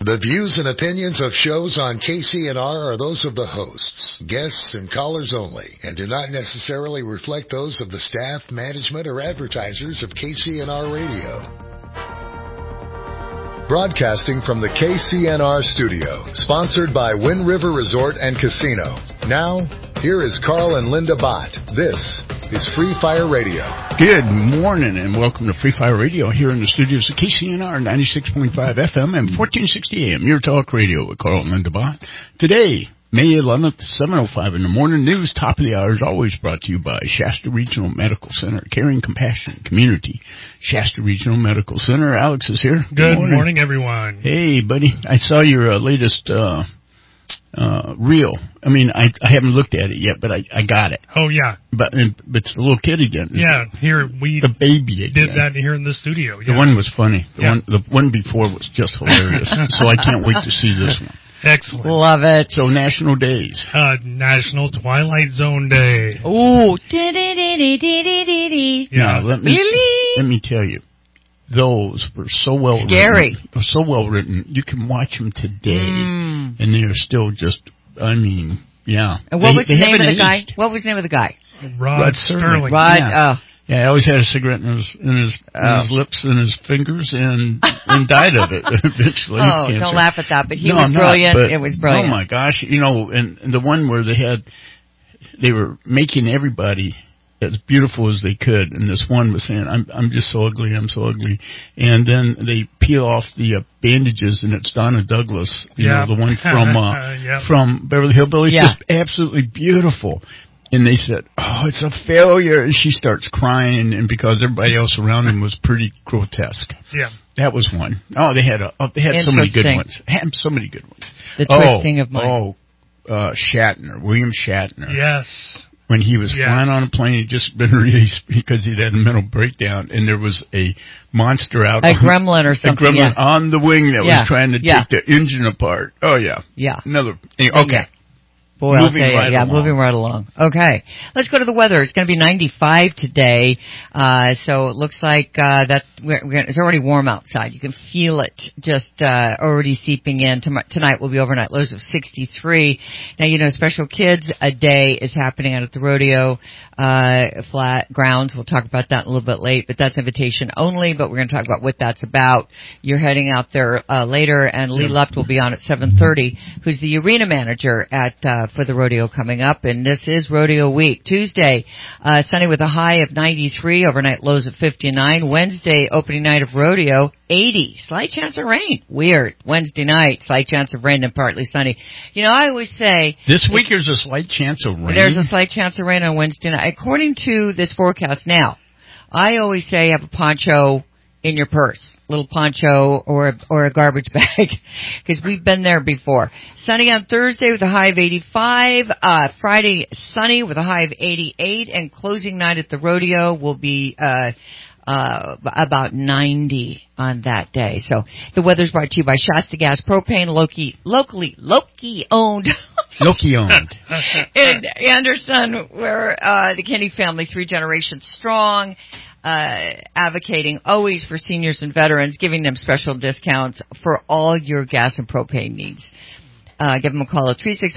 The views and opinions of shows on KCNR are those of the hosts, guests, and callers only, and do not necessarily reflect those of the staff, management, or advertisers of KCNR Radio. Broadcasting from the KCNR studio, sponsored by Wind River Resort and Casino. Now, here is Carl and Linda Bott. This is Free Fire Radio. Good morning and welcome to Free Fire Radio here in the studios of KCNR 96.5 FM and 1460 AM. Your talk radio with Carl and Linda Bott. Today, May 11th, 7:05 in the morning. News, top of the hour, is always brought to you by Shasta Regional Medical Center. Caring Compassion Community. Shasta Regional Medical Center. Alex is here. Good morning, everyone. Hey, buddy. I saw your latest reel. I mean, I haven't looked at it yet, but I got it. Oh, yeah. But it's the little kid again. Yeah, here we the baby again. did that here in the studio. Yeah. The one was funny. The one before was just hilarious. So I can't wait to see this one. Excellent. Love it. So national days. National Twilight Zone Day. Ooh. Yeah. Let me tell you, those were so well scary. Written. So well written. You can watch them today, and they are still just. I mean, yeah. And what was the name of the guy? What was the name of the guy? Rod Sterling. Rod. Yeah. Yeah, he always had a cigarette in his lips and his fingers and died of it eventually. Oh, cancer. Don't laugh at that, but he was brilliant. It was brilliant. Oh my gosh, and the one where they were making everybody as beautiful as they could, and this one was saying, I'm just so ugly, I'm so ugly. And then they peel off the bandages, and it's Donna Douglas, the one from Beverly Hillbillies. Yeah. Just absolutely beautiful. And they said, "Oh, it's a failure." And she starts crying, and because everybody else around him was pretty grotesque. Yeah, that was one. Oh, they had so many good ones. So many good ones. The twisting of mind. Shatner, William Shatner. Yes. When he was flying on a plane, he'd just been released because he'd had a mental breakdown, and there was a monster out. A gremlin or something. A gremlin on the wing that was trying to take the engine apart. Oh yeah. Yeah. Another. Okay. Yeah. Boy, moving right along. Okay. Let's go to the weather. It's going to be 95 today. So it looks like, it's already warm outside. You can feel it just, already seeping in. Tonight will be overnight lows of 63. Now, Special Kids Day is happening out at the rodeo, flat grounds. We'll talk about that a little bit late, but that's invitation only, but we're going to talk about what that's about. You're heading out there, later, and Lee Luft will be on at 7:30, who's the arena manager for the rodeo coming up, and this is rodeo week. Tuesday, sunny with a high of 93, overnight lows of 59. Wednesday, opening night of rodeo, 80, slight chance of rain. Weird. Wednesday night, slight chance of rain and partly sunny. I always say this week there's a slight chance of rain. There's a slight chance of rain on Wednesday night. According to this forecast now, I always say have a poncho in your purse, little poncho or a garbage bag, because we've been there before. Sunny on Thursday with a high of 85. Friday sunny with a high of 88, and closing night at the rodeo will be about 90 on that day. So the weather's brought to you by Shasta Gas Propane, locally owned. Loki owned. In Anderson, where the Kennedy family, 3 generations strong, advocating always for seniors and veterans, giving them special discounts for all your gas and propane needs. Give them a call at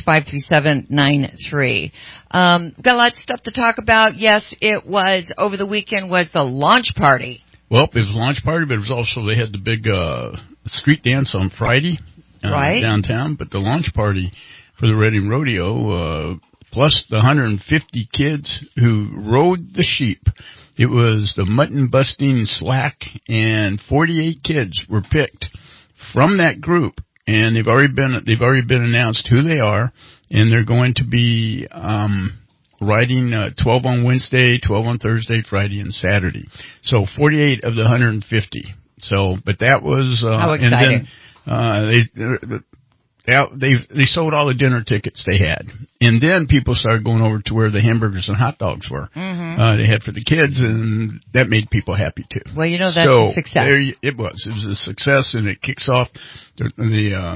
365-3793. Got a lot of stuff to talk about. Yes, it was, over the weekend was the launch party. Well, it was a launch party, but it was also, they had the big street dance on Friday downtown. But the launch party for the Reading Rodeo, plus the 150 kids who rode the sheep. It was the mutton busting slack, and 48 kids were picked from that group, and they've already been announced who they are, and they're going to be riding 12 on Wednesday, 12 on Thursday, Friday, and Saturday. So 48 of the 150. So, but that was how exciting. And then they sold all the dinner tickets they had, and then people started going over to where the hamburgers and hot dogs were. They had for the kids, and that made people happy too. Well, that's a success. It was a success, and it kicks off the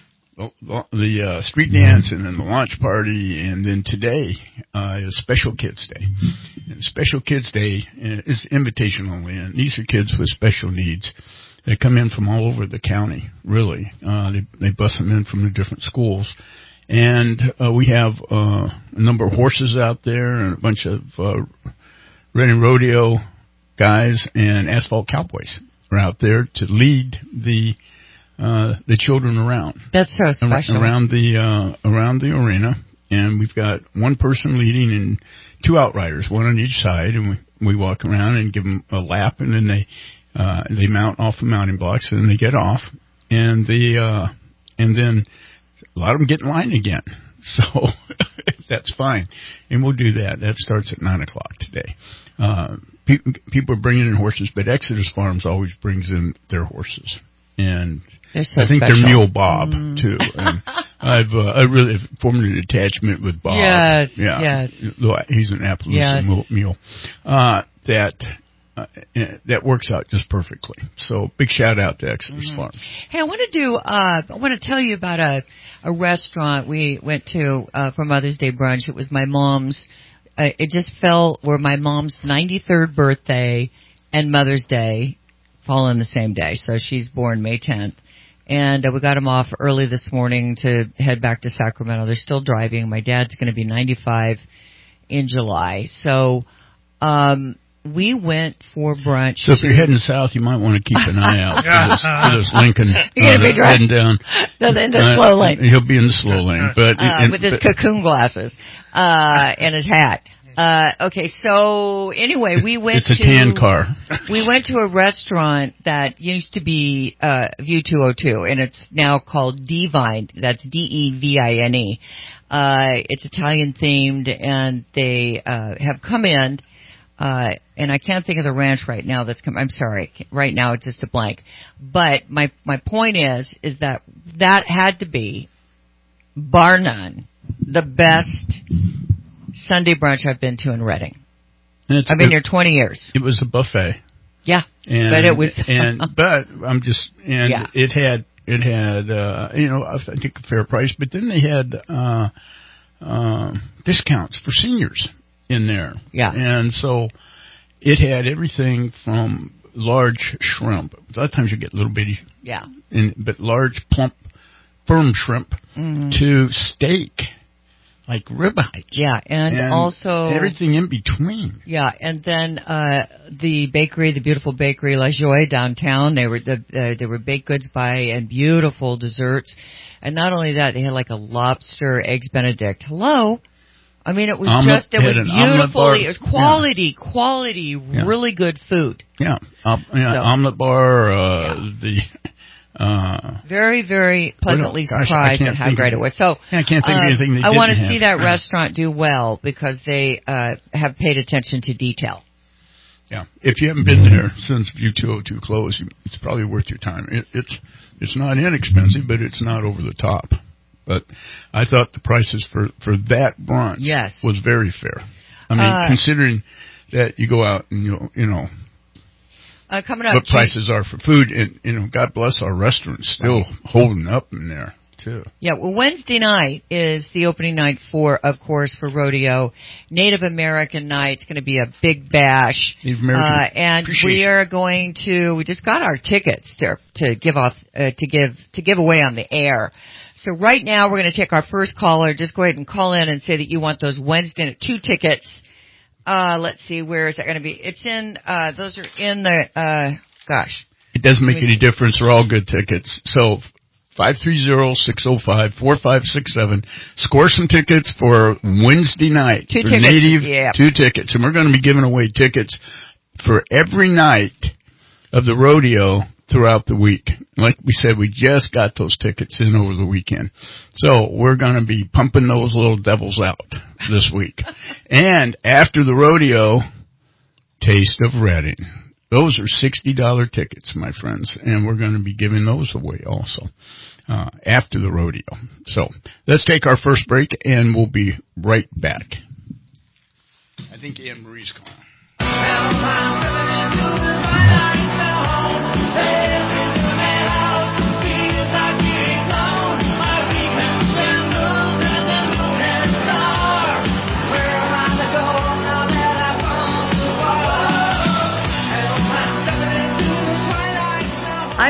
street dance, and then the launch party, and then today is Special Kids Day. And Special Kids Day is invitation only, and these are kids with special needs. They come in from all over the county, really. They bus them in from the different schools. And we have a number of horses out there and a bunch of Reading Rodeo guys and Asphalt Cowboys are out there to lead the children around. That's so special. Around the arena. And we've got one person leading and two outriders, one on each side, and we walk around and give them a lap, and then they mount off the mounting blocks, and then they get off, and then a lot of them get in line again. So that's fine, and we'll do that. That starts at 9:00 today. People are bringing in horses, but Exodus Farms always brings in their horses. And so I think special. they're Mule Bob too. And I really have formed an attachment with Bob. Yes, yeah, yes. He's an Appaloosa mule. That works out just perfectly. So big shout out to Exodus Farms. Hey, I want to tell you about a restaurant we went to for Mother's Day brunch. It was my mom's. It just fell where my mom's 93rd birthday and Mother's Day fall on the same day. So she's born May 10th. And we got them off early this morning to head back to Sacramento. They're still driving. My dad's going to be 95 in July. So we went for brunch. So if you're heading south, you might want to keep an eye out for this Lincoln you're gonna be heading down. In the slow lane. He'll be in the slow lane. But with his cocoon glasses and his hat. Okay, so anyway, we went it's a tan car. We went to a restaurant that used to be View 202, and it's now called Devine. That's Devine. It's Italian themed, and they have come in, and I can't think of the ranch right now that's come. I'm sorry, right now it's just a blank. But my point is that had to be, bar none, the best Sunday brunch I've been to in Reading. I've been here 20 years. It was a buffet. Yeah, but it was. It had I think a fair price, but then they had discounts for seniors in there. Yeah, and so it had everything from large shrimp. A lot of times you get little bitty. Yeah, but large, plump, firm shrimp to steak. Like ribeye. Yeah, and also everything in between. Yeah, and then the bakery, the beautiful bakery La Joie downtown. They were baked goods by and beautiful desserts, and not only that, they had like a lobster eggs Benedict. Hello, I mean it was beautiful. It was quality, really good food. Yeah, omelet bar. Very, very pleasantly surprised at how great it was. So I can't think of anything they didn't I want to have. see that restaurant do well because they have paid attention to detail. Yeah, if you haven't been there since View 202 closed, it's probably worth your time. It's not inexpensive, but it's not over the top. But I thought the prices for that brunch was very fair. I mean, considering that you go out and you know. Coming up, what prices are for food, and God bless our restaurants still holding up in there too. Yeah, well, Wednesday night is the opening night for rodeo, Native American night. It's going to be a big bash, Native American, and we are going to. We just got our tickets to give off to give away on the air. So right now we're going to take our first caller. Just go ahead and call in and say that you want those Wednesday night 2 tickets. Let's see, where is that going to be? It's in, those are in the, gosh. It doesn't make any difference. They're all good tickets. So, 530-605-4567. Score some tickets for Wednesday night. 2 tickets. Native, 2 tickets. And we're going to be giving away tickets for every night of the rodeo throughout the week. Like we said, we just got those tickets in over the weekend. So we're going to be pumping those little devils out this week. And after the rodeo, Taste of Reading. Those are $60 tickets, my friends. And we're going to be giving those away also after the rodeo. So let's take our first break and we'll be right back. I think Anne Marie's calling.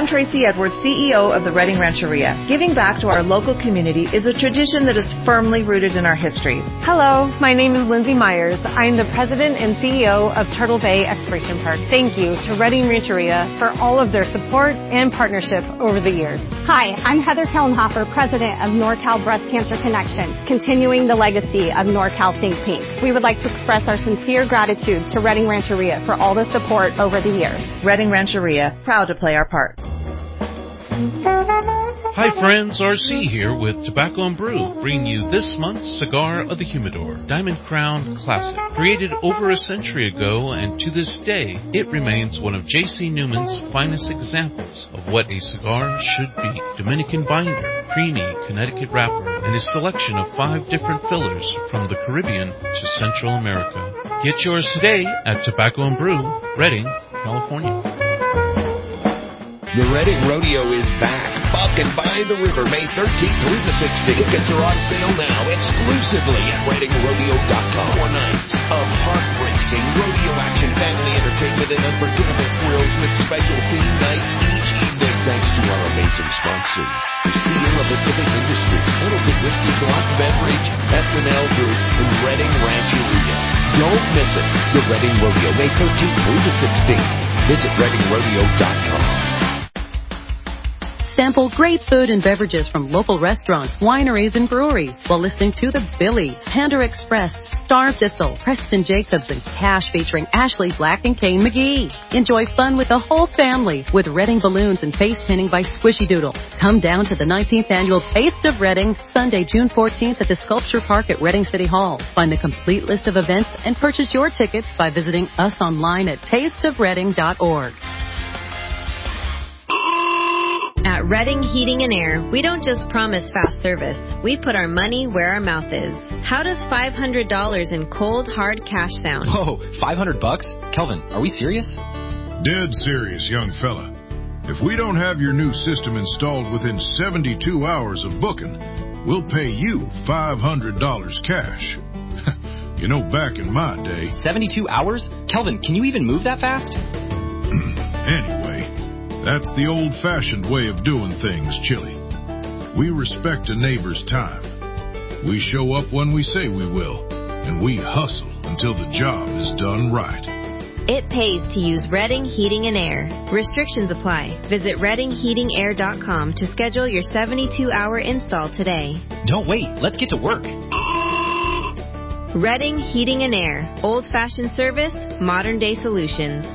I'm Tracy Edwards, CEO of the Redding Rancheria. Giving back to our local community is a tradition that is firmly rooted in our history. Hello, my name is Lindsay Myers. I'm the president and CEO of Turtle Bay Exploration Park. Thank you to Redding Rancheria for all of their support and partnership over the years. Hi, I'm Heather Kellenhofer, president of NorCal Breast Cancer Connection, continuing the legacy of NorCal Think Pink. We would like to express our sincere gratitude to Redding Rancheria for all the support over the years. Redding Rancheria, proud to play our part. Hi friends, RC here with Tobacco and Brew, bringing you this month's Cigar of the Humidor, Diamond Crown Classic. Created over a century ago, and to this day, it remains one of J.C. Newman's finest examples of what a cigar should be. Dominican binder, creamy Connecticut wrapper, and a selection of 5 different fillers from the Caribbean to Central America. Get yours today at Tobacco and Brew, Redding, California. The Redding Rodeo is back. Buck and by the River, May 13th through the 16th. Tickets are on sale now exclusively at ReddingRodeo.com. 4 nights of heart-racing rodeo action, family entertainment, and unforgettable thrills with special theme nights each evening. Thanks to our amazing sponsors: Sierra Pacific Industries, Pendleton Whiskey, Block Beverage, SNL Group, and Redding Rancheria. Don't miss it. The Redding Rodeo, May 13th through the 16th. Visit ReddingRodeo.com. Sample great food and beverages from local restaurants, wineries, and breweries while listening to The Billies, Panda Express, Star Thistle, Preston Jacobs, and Cash featuring Ashley Black and Kane McGee. Enjoy fun with the whole family with Redding Balloons and face painting by Squishy Doodle. Come down to the 19th Annual Taste of Redding, Sunday, June 14th at the Sculpture Park at Redding City Hall. Find the complete list of events and purchase your tickets by visiting us online at tasteofredding.org. At Redding Heating and Air, we don't just promise fast service. We put our money where our mouth is. How does $500 in cold, hard cash sound? Whoa, $500? Kelvin, are we serious? Dead serious, young fella. If we don't have your new system installed within 72 hours of booking, we'll pay you $500 cash. You know, back in my day... 72 hours? Kelvin, can you even move that fast? Anyway... That's the old-fashioned way of doing things, Chili. We respect a neighbor's time. We show up when we say we will, and we hustle until the job is done right. It pays to use Redding Heating and Air. Restrictions apply. Visit ReddingHeatingAir.com to schedule your 72-hour install today. Don't wait. Let's get to work. Redding Heating and Air. Old-fashioned service, modern-day solutions.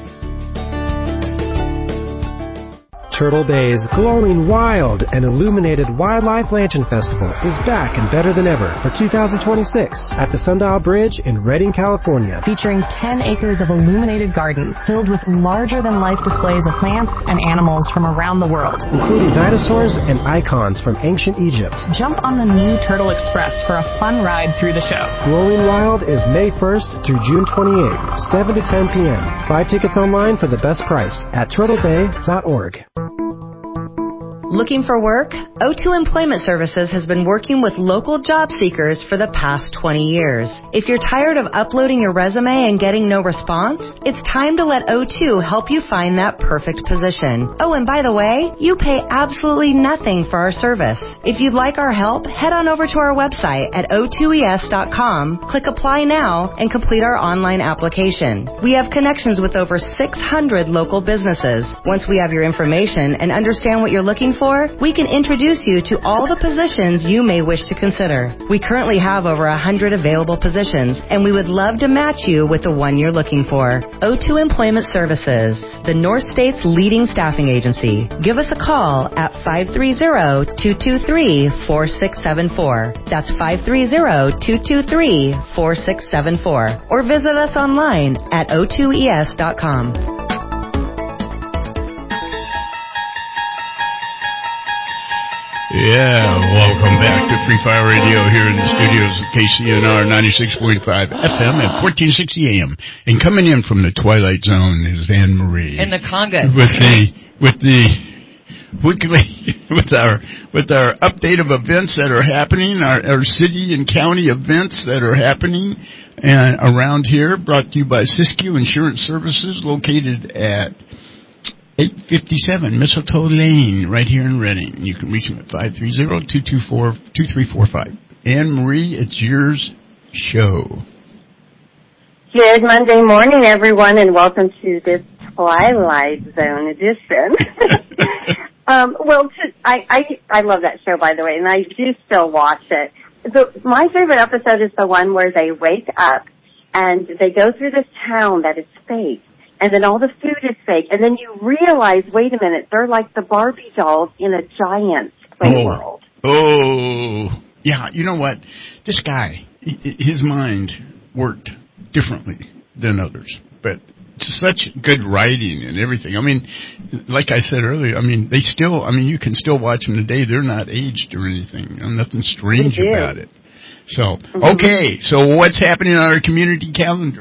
Turtle Bay's Glowing Wild and Illuminated Wildlife Lantern Festival is back and better than ever for 2026 at the Sundial Bridge in Redding, California. Featuring 10 acres of illuminated gardens filled with larger-than-life displays of plants and animals from around the world, including dinosaurs and icons from ancient Egypt. Jump on the new Turtle Express for a fun ride through the show. Glowing Wild is May 1st through June 28th, 7 to 10 p.m. Buy tickets online for the best price at turtlebay.org. Looking for work? O2 Employment Services has been working with local job seekers for the past 20 years. If you're tired of uploading your resume and getting no response, it's time to let O2 help you find that perfect position. Oh, and by the way, you pay absolutely nothing for our service. If you'd like our help, head on over to our website at o2es.com, click Apply Now, and complete our online application. We have connections with over 600 local businesses. Once we have your information and understand what you're looking for, we can introduce you to all the positions you may wish to consider. We currently have over 100 available positions, and we would love to match you with the one you're looking for. O2 Employment Services, the North State's leading staffing agency. Give us a call at 530-223-4674. That's 530-223-4674. Or visit us online at o2es.com. Yeah, welcome back to Free Fire Radio here in the studios of KCNR 96.5 FM at 1460 AM. And coming in from the Twilight Zone is Anne Marie. In the Conga. With our update of events that are happening, our city and county events that are happening around here, brought to you by Siskiyou Insurance Services, located at 857 Mistletoe Lane, right here in Reading. You can reach them at 530-224-2345. Anne Marie, it's yours show. Good Monday morning, everyone, and welcome to this Twilight Zone edition. I love that show, by the way, and I do still watch it. My favorite episode is the one where they wake up and they go through this town that is fake. And then all the food is fake. And then you realize, wait a minute, they're like the Barbie dolls in a giant play world. Oh, yeah. You know what? This guy, his mind worked differently than others. But such good writing and everything. I mean, like I said earlier, I mean, you can still watch them today. They're not aged or anything. Nothing strange about it. So, okay. So what's happening on our community calendar?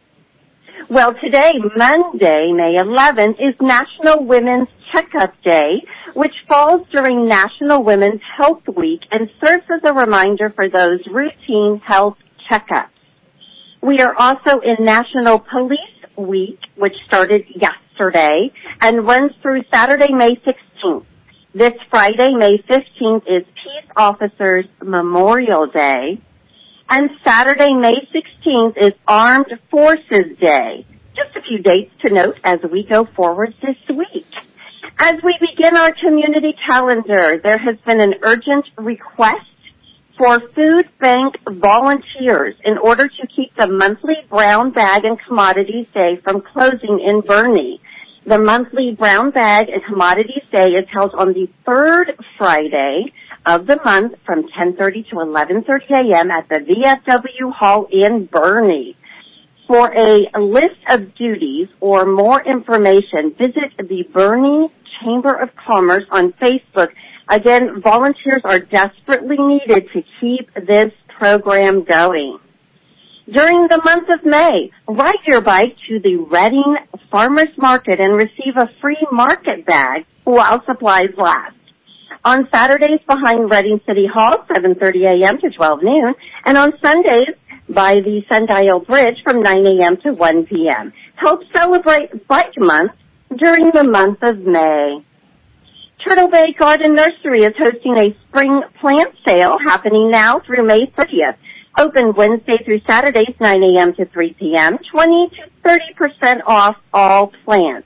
Well, today, Monday, May 11th, is National Women's Checkup Day, which falls during National Women's Health Week and serves as a reminder for those routine health checkups. We are also in National Police Week, which started yesterday and runs through Saturday, May 16th. This Friday, May 15th, is Peace Officers Memorial Day. And Saturday, May 16th, is Armed Forces Day. Just a few dates to note as we go forward this week. As we begin our community calendar, there has been an urgent request for food bank volunteers in order to keep the monthly Brown Bag and Commodities Day from closing in Boerne. The monthly Brown Bag and Commodities Day is held on the third Friday of the month from 10:30 to 11:30 a.m. at the VFW Hall in Boerne. For a list of duties or more information, visit the Boerne Chamber of Commerce on Facebook. Again, volunteers are desperately needed to keep this program going. During the month of May, ride your bike to the Reading Farmers Market and receive a free market bag while supplies last. On Saturdays behind Reading City Hall, 7:30 a.m. to 12 noon, and on Sundays by the Sundial Bridge from 9 a.m. to 1 p.m. Help celebrate Bike Month during the month of May. Turtle Bay Garden Nursery is hosting a spring plant sale happening now through May 30th. Open Wednesday through Saturdays, 9 a.m. to 3 p.m., 20 to 30% off all plants.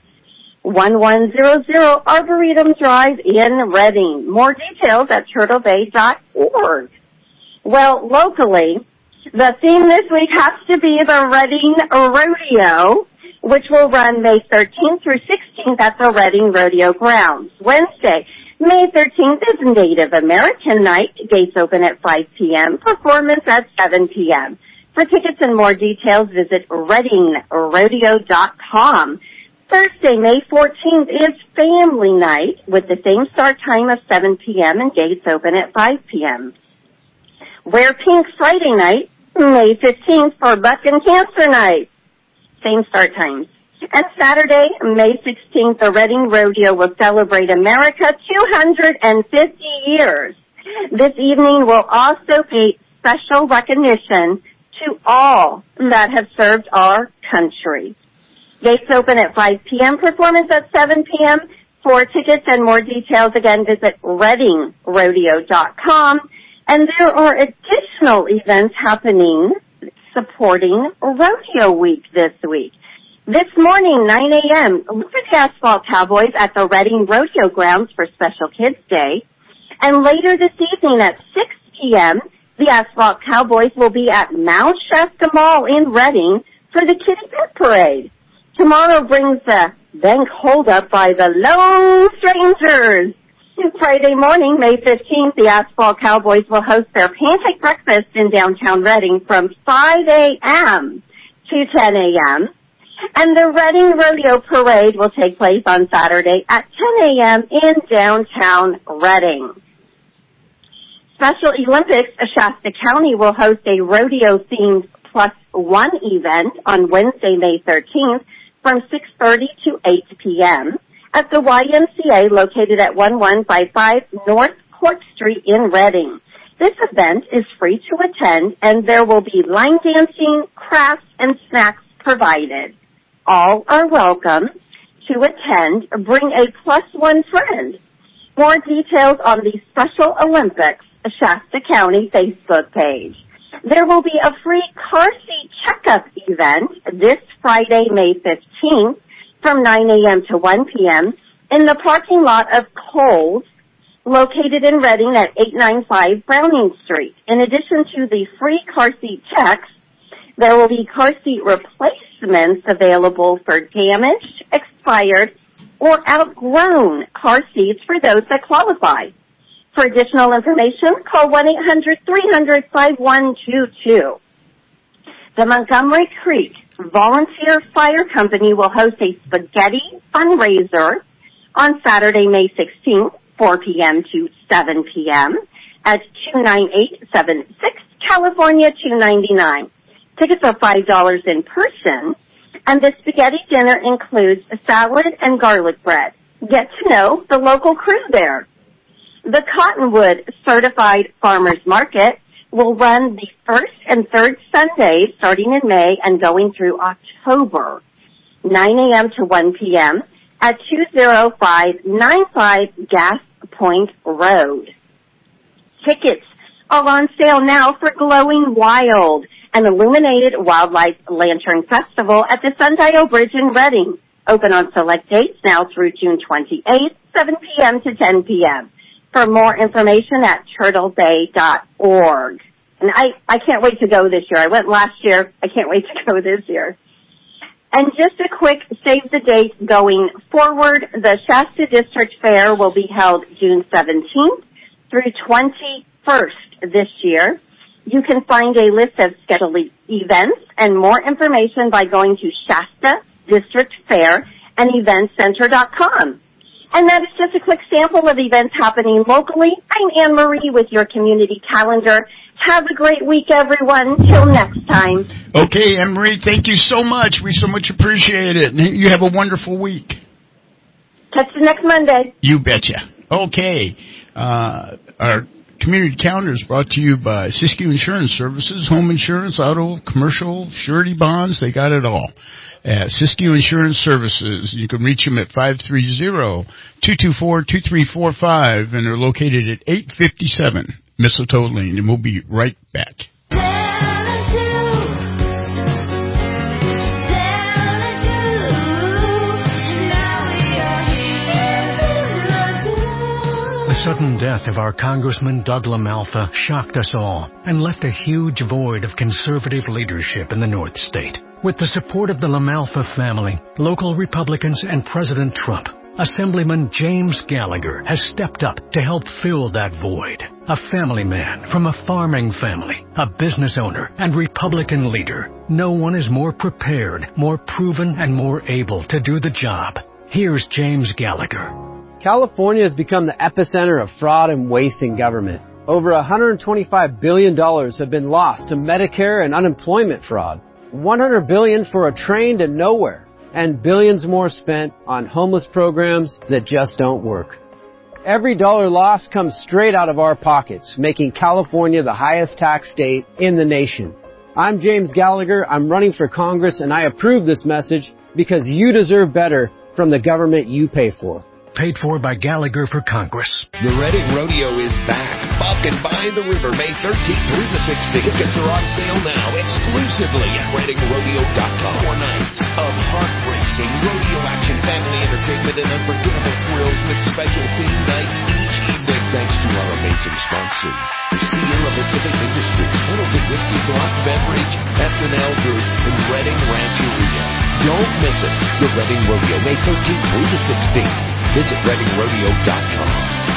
1100 Arboretum Drive in Reading. More details at turtlebay.org. Well, locally, the theme this week has to be the Reading Rodeo, which will run May 13th through 16th at the Reading Rodeo Grounds. Wednesday, May 13th is Native American Night. Gates open at 5 p.m., performance at 7 p.m. For tickets and more details, visit readingrodeo.com. Thursday, May 14th is Family Night with the same start time of 7 p.m. and gates open at 5 p.m. Wear Pink Friday night, May 15th for Buck and Cancer Night. Same start times. And Saturday, May 16th, the Reading Rodeo will celebrate America 250 years. This evening will also pay special recognition to all that have served our country. Gates open at 5 p.m., performance at 7 p.m. For tickets and more details, again, visit readingrodeo.com. And there are additional events happening supporting Rodeo Week this week. This morning, 9 a.m., look for the Asphalt Cowboys at the Reading Rodeo Grounds for Special Kids Day. And later this evening at 6 p.m., the Asphalt Cowboys will be at Mount Shasta Mall in Reading for the Kitty Pet Parade. Tomorrow brings the bank holdup by the Lone Strangers. Friday morning, May 15th, the Asphalt Cowboys will host their pancake breakfast in downtown Reading from 5 a.m. to 10 a.m. And the Reading Rodeo Parade will take place on Saturday at 10 a.m. in downtown Reading. Special Olympics, Shasta County will host a rodeo-themed +1 event on Wednesday, May 13th from 6:30 to 8 p.m. at the YMCA located at 1155 North Court Street in Reading. This event is free to attend, and there will be line dancing, crafts, and snacks provided. All are welcome. to attend, bring a +1 friend. More details on the Special Olympics Shasta County Facebook page. There will be a free car seat checkup event this Friday, May 15th from 9 a.m. to 1 p.m. in the parking lot of Kohl's, located in Reading at 895 Browning Street. In addition to the free car seat checks, there will be car seat replacements available for damaged, expired, or outgrown car seats for those that qualify. For additional information, call 1-800-300-5122. The Montgomery Creek Volunteer Fire Company will host a spaghetti fundraiser on Saturday, May 16th, 4 p.m. to 7 p.m. at 29876 California 299. Tickets are $5 in person, and the spaghetti dinner includes a salad and garlic bread. Get to know the local crew there. The Cottonwood Certified Farmers Market will run the first and third Sundays starting in May and going through October, 9 a.m. to 1 p.m. at 20595 Gas Point Road. Tickets are on sale now for Glowing Wild, an illuminated wildlife lantern festival at the Sundial Bridge in Reading. Open on select dates now through June 28th, 7 p.m. to 10 p.m. For more information at turtlebay.org. And I can't wait to go this year. I went last year. I can't wait to go this year. And just a quick save the date going forward. The Shasta District Fair will be held June 17th through 21st this year. You can find a list of scheduled events and more information by going to Shasta District Fair and EventCenter.com. And that is just a quick sample of events happening locally. I'm Anne Marie with your community calendar. Have a great week, everyone. Till next time. Okay, Anne Marie, thank you so much. We so much appreciate it. You have a wonderful week. Catch you next Monday. You betcha. Okay. Our community calendar is brought to you by Siskiyou Insurance Services, home insurance, auto, commercial, surety bonds. They got it all. At Siskiyou Insurance Services. You can reach them at 530-224-2345, and they're located at 857 Mistletoe Lane, and we'll be right back. The sudden death of our Congressman Doug LaMalfa shocked us all and left a huge void of conservative leadership in the North State. With the support of the LaMalfa family, local Republicans, and President Trump, Assemblyman James Gallagher has stepped up to help fill that void. A family man from a farming family, a business owner, and Republican leader. No one is more prepared, more proven, and more able to do the job. Here's James Gallagher. California has become the epicenter of fraud and waste in government. Over $125 billion have been lost to Medicare and unemployment fraud. $100 billion for a train to nowhere, and billions more spent on homeless programs that just don't work. Every dollar lost comes straight out of our pockets, making California the highest tax state in the nation. I'm James Gallagher. I'm running for Congress, and I approve this message because you deserve better from the government you pay for. Paid for by Gallagher for Congress. The Reading Rodeo is back. Buck and by the River, May 13th through the 16th. Tickets are on sale now exclusively at ReadingRodeo.com. 4 nights of heart-racing rodeo action, family entertainment, and unforgettable thrills with special theme nights each evening. Thanks to our amazing sponsors: Sierra Pacific Industries, Total Big Whiskey, Block Beverage, S&L Group, and Reading Rancheria. Don't miss it. The Reading Rodeo, May 13th through the 16th. Visit ReadingRodeo.com.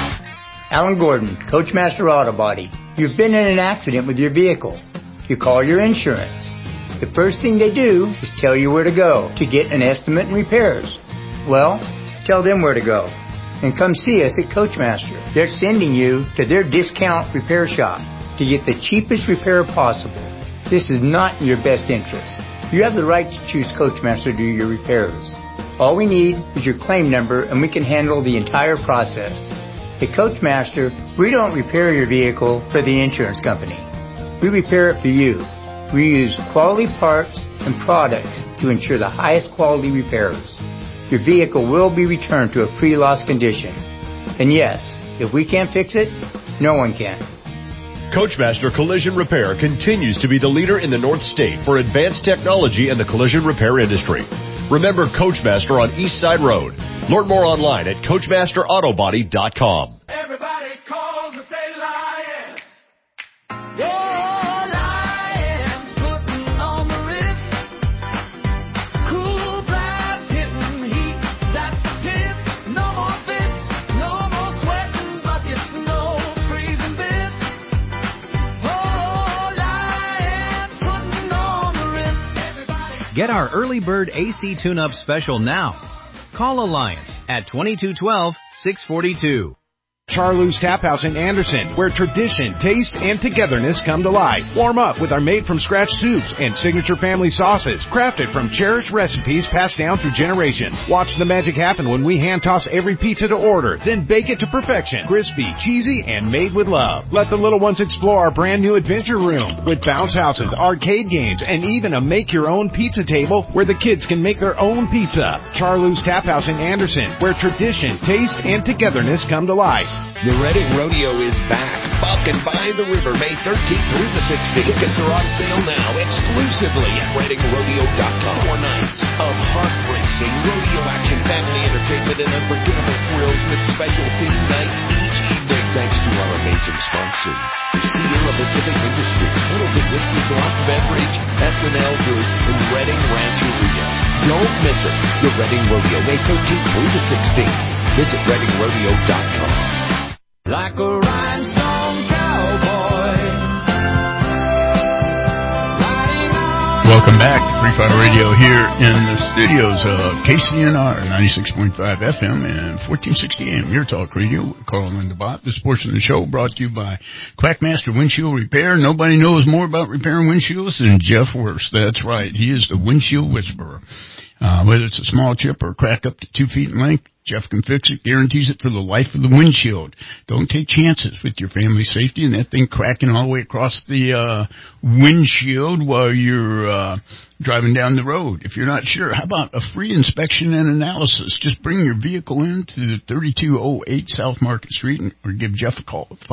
Alan Gordon, Coachmaster Auto Body. You've been in an accident with your vehicle. You call your insurance. The first thing they do is tell you where to go to get an estimate and repairs. Well, tell them where to go. And come see us at Coachmaster. They're sending you to their discount repair shop to get the cheapest repair possible. This is not in your best interest. You have the right to choose Coachmaster to do your repairs. All we need is your claim number, and we can handle the entire process. At Coachmaster, we don't repair your vehicle for the insurance company. We repair it for you. We use quality parts and products to ensure the highest quality repairs. your vehicle will be returned to a pre-loss condition. And yes, if we can't fix it, no one can. Coachmaster Collision Repair continues to be the leader in the North State for advanced technology in the collision repair industry. Remember Coachmaster on East Side Road. Learn more online at CoachmasterAutobody.com. Everybody calls and say Lions. Lions putting on the Ritz. Cool vibes hitting heat. That's the hits. No more fits. No more sweating buckets. No freezing bits. Lions putting on the Ritz. Get our early bird AC tune-up special now. Call Alliance at 2212-642. Charloo's Tap House in Anderson, where tradition, taste, and togetherness come to life. Warm up with our made-from-scratch soups and signature family sauces, crafted from cherished recipes passed down through generations. Watch the magic happen when we hand-toss every pizza to order, then bake it to perfection. Crispy, cheesy, and made with love. Let the little ones explore our brand-new adventure room with bounce houses, arcade games, and even a make-your-own pizza table where the kids can make their own pizza. Charloo's Tap House in Anderson, where tradition, taste, and togetherness come to life. The Reading Rodeo is back. Bucking by the River, May 13th through the 16th. Tickets are on sale now exclusively at ReadingRodeo.com. 4 nights of heart-racing rodeo action, family entertainment, and unforgettable thrills with special theme nights each evening. Thanks to our amazing sponsors: Sierra Pacific Industries, Hamilton Whiskey Soft Beverage, S&L Group, and Reading Rancheria. Don't miss it. The Reading Rodeo, May 13th through the 16th. Visit ReadingRodeo.com. Like a rhinestone cowboy. Welcome back to Free Fire Radio here in the studios of KCNR 96.5 FM and 1460 AM. Your talk radio. Carl and Linda Bott. This portion of the show brought to you by Quackmaster Windshield Repair. Nobody knows more about repairing windshields than Jeff Worst. That's right. He is the windshield whisperer. Whether it's a small chip or a crack up to 2 feet in length, Jeff can fix it, guarantees it for the life of the windshield. Don't take chances with your family's safety and that thing cracking all the way across the windshield while you're driving down the road. If you're not sure, how about a free inspection and analysis? Just bring your vehicle in to 3208 South Market Street or give Jeff a call at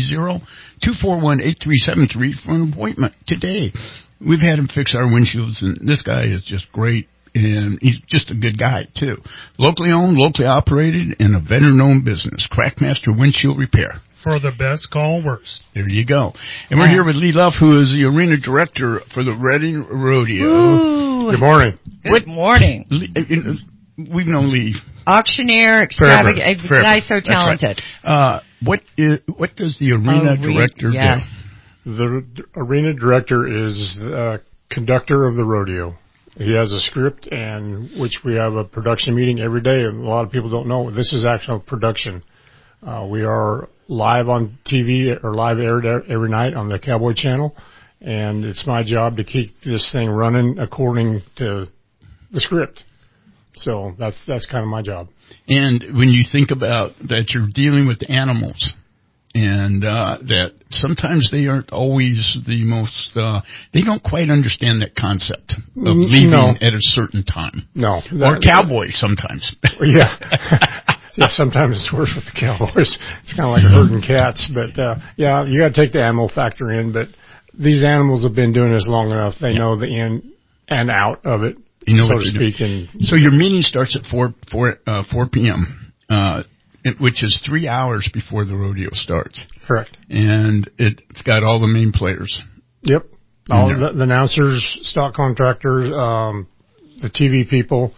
530-241-8373 for an appointment today. We've had him fix our windshields, and this guy is just great. And he's just a good guy, too. Locally owned, locally operated, and a veteran-owned business. Crackmaster Windshield Repair. For the best, call Worst. There you go. And we're here with Lee Luff, who is the arena director for the Reading Rodeo. Ooh. Good morning. Good morning. We've known Lee. Auctioneer, extravagant, guy's so talented. Right. What does the arena director do? The arena director is the conductor of the rodeo. He has a script, and which we have a production meeting every day. And a lot of people don't know this is actual production. We are live on TV or live aired every night on the Cowboy Channel, and it's my job to keep this thing running according to the script. So that's kind of my job. And when you think about that, you're dealing with animals. And that sometimes they aren't always the most, they don't quite understand that concept of leaving at a certain time. No. Or cowboys sometimes. Yeah. Yeah, sometimes it's worse with the cowboys. It's kind of like herding cats. But, yeah, you got to take the animal factor in. But these animals have been doing this long enough. They know the in and out of it, so to speak. So your meeting starts at 4 p.m., which is 3 hours before the rodeo starts. Correct. And it's got all the main players. Yep. All the announcers, stock contractors, the TV people,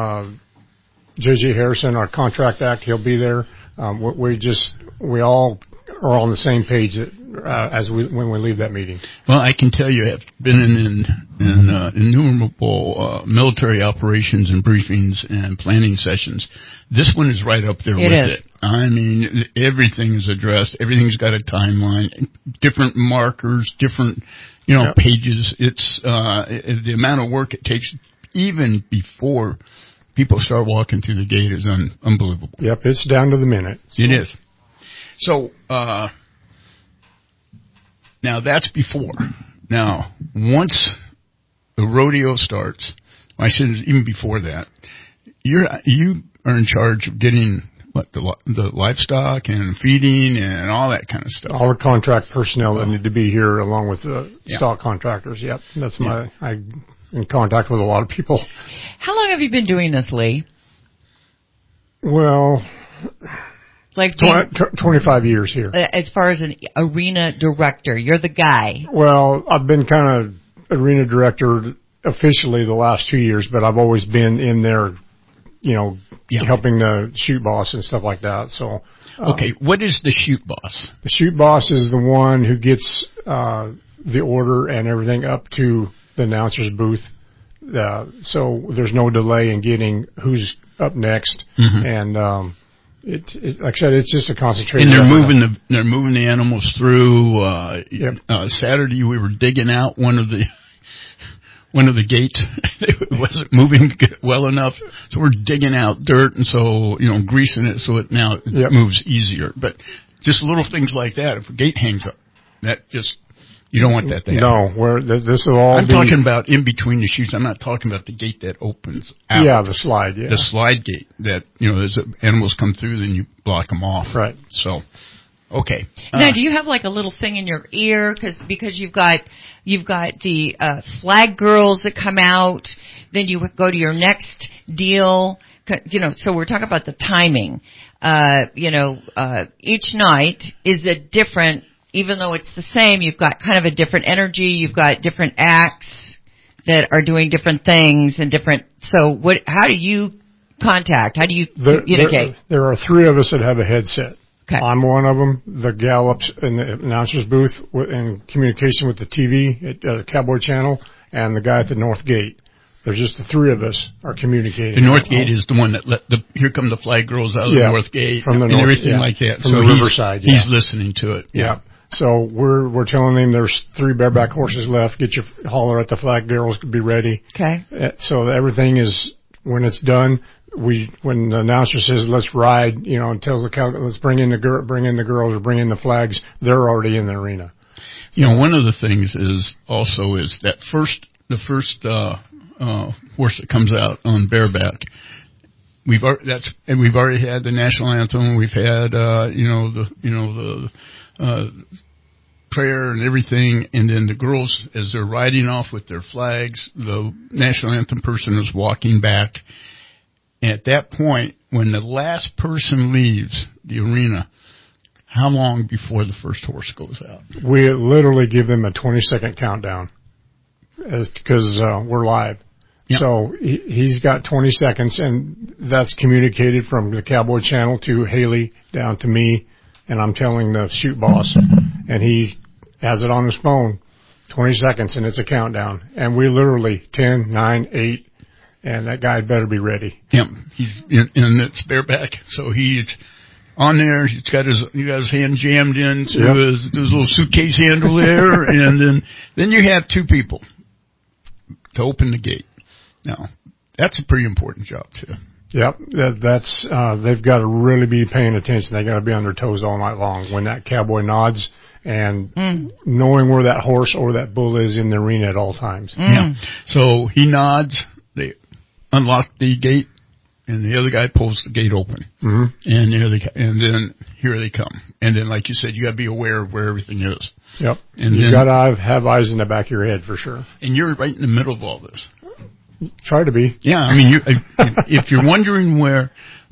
J.J. Harrison, our contract act, he'll be there. We all are on the same page when we leave that meeting. Well, I can tell you, I've been in innumerable military operations and briefings and planning sessions. This one is right up there with it. I mean, everything is addressed. Everything's got a timeline, different markers, different, pages. It's the amount of work it takes even before people start walking through the gate is unbelievable. Yep, it's down to the minute. It is. So, now that's before. Now, once the rodeo starts, I said even before that, you are in charge of getting the livestock and feeding and all that kind of stuff. All the contract personnel that need to be here, along with the stock contractors. Yep, that's I'm in contact with a lot of people. How long have you been doing this, Lee? Well, like 25 years here. As far as an arena director, you're the guy. Well, I've been kind of arena director officially the last 2 years, but I've always been in there, helping the shoot boss and stuff like that. So, okay, what is the shoot boss? The shoot boss is the one who gets the order and everything up to the announcer's booth. So there's no delay in getting who's up next, and like I said, it's just a concentration. And they're moving the animals through. Saturday we were digging out one of the gates. It wasn't moving well enough, so we're digging out dirt and so greasing it so it now moves easier. But just little things like that. If a gate hangs up, that just you don't want that to happen. No, this will all. I'm talking about in between the chutes. I'm not talking about the gate that opens out. Yeah, the slide. Yeah, the slide gate that as animals come through, then you block them off. Right. So, okay. Now, do you have like a little thing in your ear because you've got the flag girls that come out, then you go to your next deal. So we're talking about the timing. Each night is a different. Even though it's the same, you've got kind of a different energy. You've got different acts that are doing different things and different. So how do you contact? How do you communicate? There are three of us that have a headset. Okay. I'm one of them. The gal up in the announcer's booth in communication with the TV at the Cowboy Channel, and the guy at the North Gate. There's just the three of us are communicating. The North Gate is the one that here come the flag girls out of the North Gate from the and everything like that. From the Riverside. He's listening to it. Yeah. So we're telling him there's 3 bareback horses left. Get your holler at the flag girls to be ready. Okay. So everything is, when it's done, when the announcer says let's ride, and tells the cow let's bring in the girls or bring in the flags, they're already in the arena. One of the things is that the first horse that comes out on bareback. We've already had the national anthem. We've had the prayer and everything, and then the girls, as they're riding off with their flags, the national anthem person is walking back. And at that point, when the last person leaves the arena, how long before the first horse goes out? We literally give them a 20-second countdown, because we're live. Yep. So he's got 20 seconds, and that's communicated from the Cowboy Channel to Haley down to me, and I'm telling the shoot boss, and he has it on his phone, 20 seconds, and it's a countdown. And we literally 10, 9, 8, and that guy better be ready. Yep, he's and it's bareback, so he's on there. He's got his hand jammed into his little suitcase handle there, and then you have 2 people to open the gate. Now, that's a pretty important job too. Yep, that's they've got to really be paying attention. They got to be on their toes all night long when that cowboy nods and knowing where that horse or that bull is in the arena at all times. Yeah. So he nods, they unlock the gate, and the other guy pulls the gate open. And then here they come. And then, like you said, you got to be aware of where everything is. Yep. And you got to have eyes in the back of your head for sure. And you're right in the middle of all this. Try to be. Yeah, I mean, if you're wondering where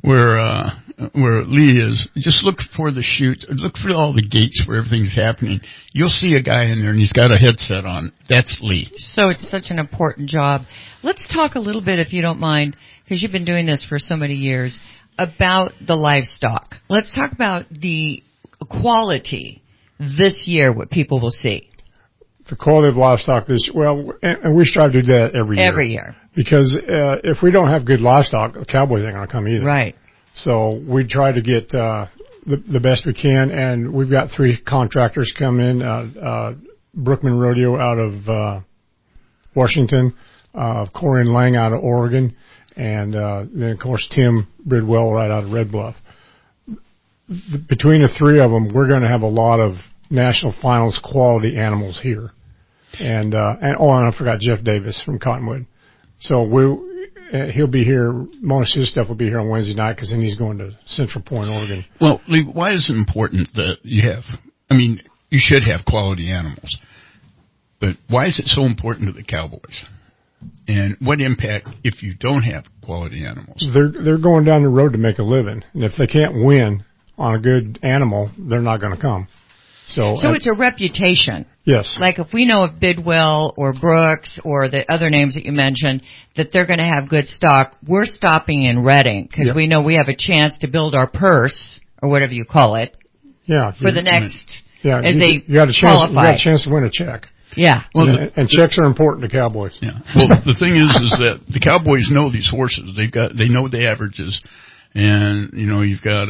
Lee is, just look for the chute. Look for all the gates where everything's happening. You'll see a guy in there, and he's got a headset on. That's Lee. So it's such an important job. Let's talk a little bit, if you don't mind, because you've been doing this for so many years, about the livestock. Let's talk about the quality this year, what people will see. The quality of livestock and we strive to do that every year. Every year. Because if we don't have good livestock, the cowboys ain't going to come either. Right. So we try to get the best we can, and we've got 3 contractors come in, Brookman Rodeo out of Washington, Corey and Lang out of Oregon, and then, of course, Tim Bridwell right out of Red Bluff. Between the 3 of them, we're going to have a lot of national finals quality animals here. And I forgot Jeff Davis from Cottonwood. So he'll be here. Most of his stuff will be here on Wednesday night because then he's going to Central Point, Oregon. Well, Lee, why is it important that you have? I mean, you should have quality animals, but why is it so important to the cowboys? And what impact if you don't have quality animals? They're going down the road to make a living, and if they can't win on a good animal, they're not going to come. So it's a reputation. Yes. Like if we know of Bidwell or Brooks or the other names that you mentioned that they're going to have good stock, we're stopping in Reading because we know we have a chance to build our purse or whatever you call it. Yeah. For the next, as you they got a chance, qualify. You got a chance to win a check. Yeah. Well, and checks are important to cowboys. Yeah. Well, the thing is that the cowboys know these horses. They know the averages. And, you've got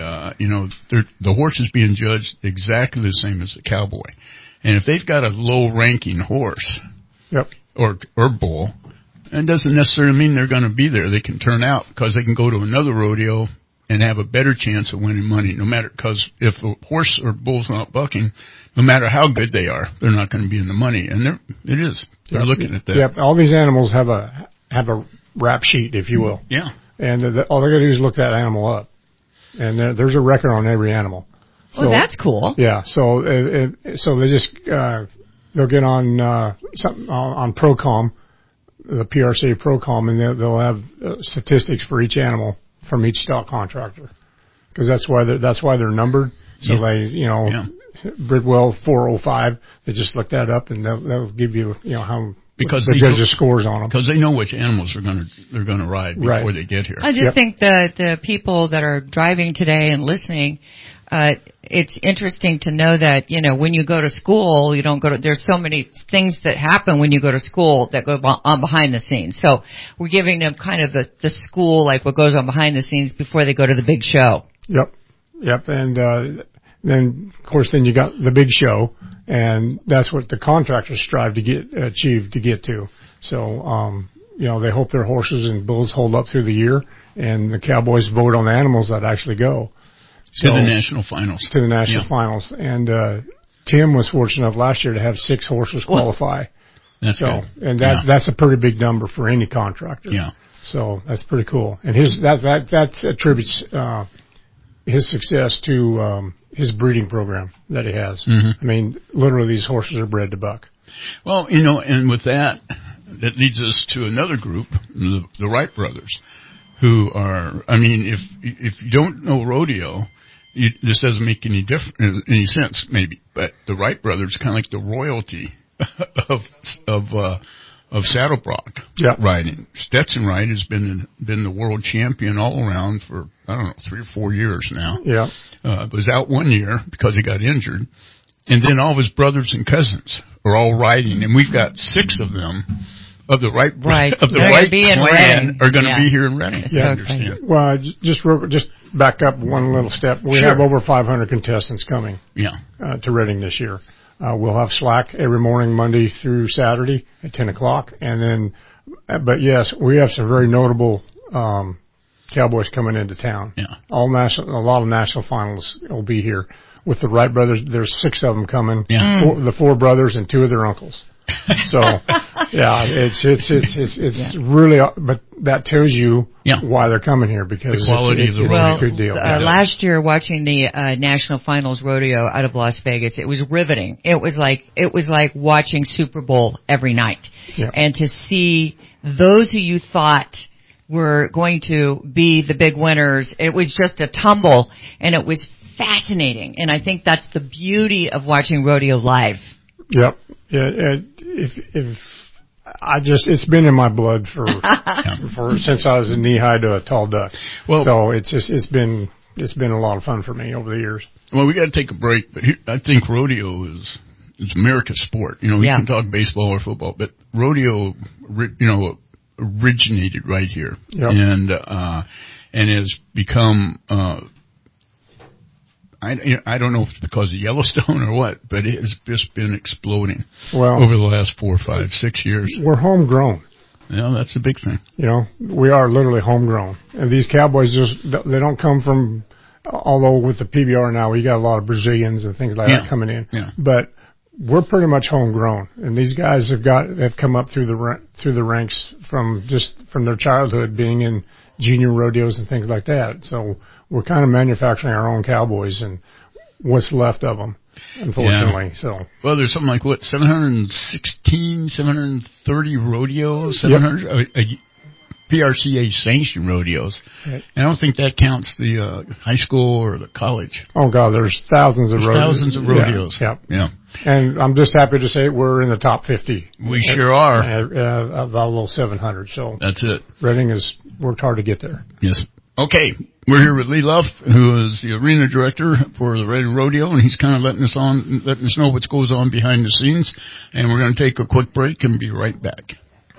the horse is being judged exactly the same as the cowboy. And if they've got a low-ranking horse or bull, it doesn't necessarily mean they're going to be there. They can turn out because they can go to another rodeo and have a better chance of winning money, because if the horse or bull's not bucking, no matter how good they are, they're not going to be in the money. And they're looking at that. Yep. All these animals have a rap sheet, if you will. Yeah. And all they got to do is look that animal up, and there's a record on every animal. So, that's cool. Yeah. So they just they'll get on something on Procom, the PRC Procom, and they'll have statistics for each animal from each stock contractor, because that's why they're numbered. So Bridwell 405. They just look that up, and they'll give you how. Because the judges' scores on them. Because they know which animals they're going to ride before they get here. I just think the people that are driving today and listening, it's interesting to know that, when you go to school, you don't go to, there's so many things that happen when you go to school that go on behind the scenes. So we're giving them kind of the school, like what goes on behind the scenes before they go to the big show. Yep. And, then you got the big show, and that's what the contractors strive to achieve to get to. So, they hope their horses and bulls hold up through the year, and the cowboys vote on the animals that actually go. To the national finals. To the national finals. And, Tim was fortunate enough last year to have 6 horses qualify. That's good. And that's a pretty big number for any contractor. Yeah. So that's pretty cool. And that attributes, his success to, his breeding program that he has. Mm-hmm. I mean, literally these horses are bred to buck. Well, and with that leads us to another group, the Wright brothers, who are, if you don't know rodeo, this doesn't make any sense, maybe, but the Wright brothers are kind of like the royalty of saddlebrock riding. Stetson Wright has been the world champion all around for, 3 or 4 years now. Yeah. Was out 1 year because he got injured. And then all of his brothers and cousins are all riding, and we've got 6 of them of the Wright clan are going to be here in Reading. Yeah. Well, just back up one little step. We have over 500 contestants coming to Reading this year. We'll have slack every morning, Monday through Saturday at 10 o'clock. And then, but yes, we have some very notable, cowboys coming into town. Yeah. A lot of national finals will be here. With the Wright brothers, there's 6 of them coming. Yeah. The 4 brothers and 2 of their uncles. So, it's really, but that tells you why they're coming here, because the quality is a really good deal. Last year, watching the National Finals Rodeo out of Las Vegas, it was riveting. It was like watching Super Bowl every night, and to see those who you thought were going to be the big winners, it was just a tumble, and it was fascinating. And I think that's the beauty of watching rodeo live. Yep. Yeah. It's been in my blood for since I was a knee high to a tall duck. Well, so it's been a lot of fun for me over the years. Well, we got to take a break, but I think rodeo is America's sport. We can talk baseball or football, but rodeo, originated right here, and has become. I don't know if it's because of Yellowstone or what, but it has just been exploding over the last 4, 5, 6 years. We're homegrown. Yeah, that's a big thing. We are literally homegrown. And these cowboys they don't come from, although with the PBR now, we got a lot of Brazilians and things like that coming in. Yeah. But we're pretty much homegrown, and these guys have come up through the ranks from their childhood, being in junior rodeos and things like that. So we're kind of manufacturing our own cowboys and what's left of them, unfortunately. Yeah. So there's something like 730 rodeos, 700. PRCA sanctioned rodeos. Right. And I don't think that counts the high school or the college. Oh, God, there's thousands of rodeos. Thousands of rodeos. Yeah. And I'm just happy to say we're in the top 50. We sure are. Of all those 700. So that's it. Reading has worked hard to get there. Yes. Okay. We're here with Lee Luff, who is the arena director for the Reading Rodeo, and he's kind of letting us know what goes on behind the scenes. And we're going to take a quick break and be right back.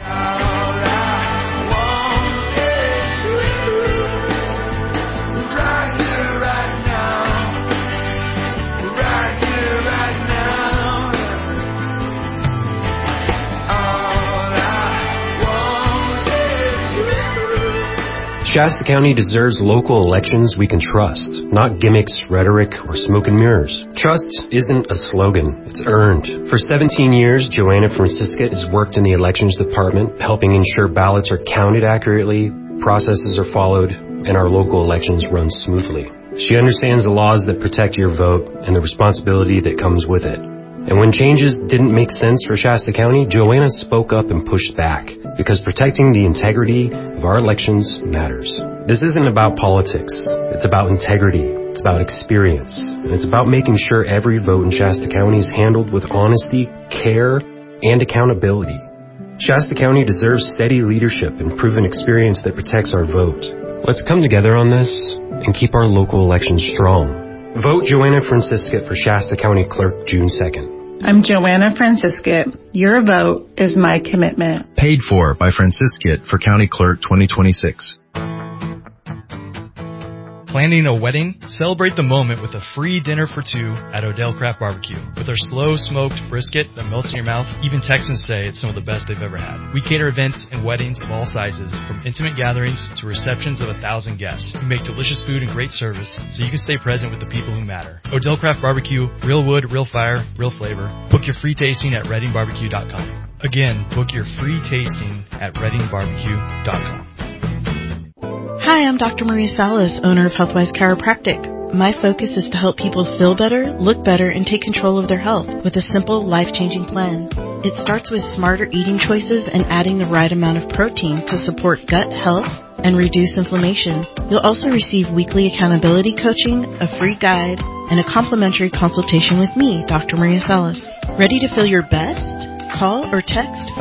Shasta County deserves local elections we can trust, not gimmicks, rhetoric, or smoke and mirrors. Trust isn't a slogan, it's earned. For 17 years, Joanna Francisca has worked in the elections department, helping ensure ballots are counted accurately, processes are followed, and our local elections run smoothly. She understands the laws that protect your vote and the responsibility that comes with it. And when changes didn't make sense for Shasta County, Joanna spoke up and pushed back, because protecting the integrity of our elections matters. This isn't about politics. It's about integrity. It's about experience. And it's about making sure every vote in Shasta County is handled with honesty, care, and accountability. Shasta County deserves steady leadership and proven experience that protects our vote. Let's come together on this and keep our local elections strong. Vote Joanna Francisca for Shasta County Clerk June 2nd. I'm Joanna Francisca. Your vote is my commitment. Paid for by Francisca for County Clerk 2026. Planning a wedding? Celebrate the moment with a free dinner for two at Odell Craft Barbecue. With our slow smoked brisket that melts in your mouth, even Texans say it's some of the best they've ever had. We cater events and weddings of all sizes, from intimate gatherings to receptions of 1,000 guests. We make delicious food and great service so you can stay present with the people who matter. Odell Craft Barbecue, real wood, real fire, real flavor. Book your free tasting at readingbarbecue.com. Again, book your free tasting at readingbarbecue.com. Hi, I'm Dr. Maria Salas, owner of Healthwise Chiropractic. My focus is to help people feel better, look better, and take control of their health with a simple, life-changing plan. It starts with smarter eating choices and adding the right amount of protein to support gut health and reduce inflammation. You'll also receive weekly accountability coaching, a free guide, and a complimentary consultation with me, Dr. Maria Salas. Ready to feel your best? Call or text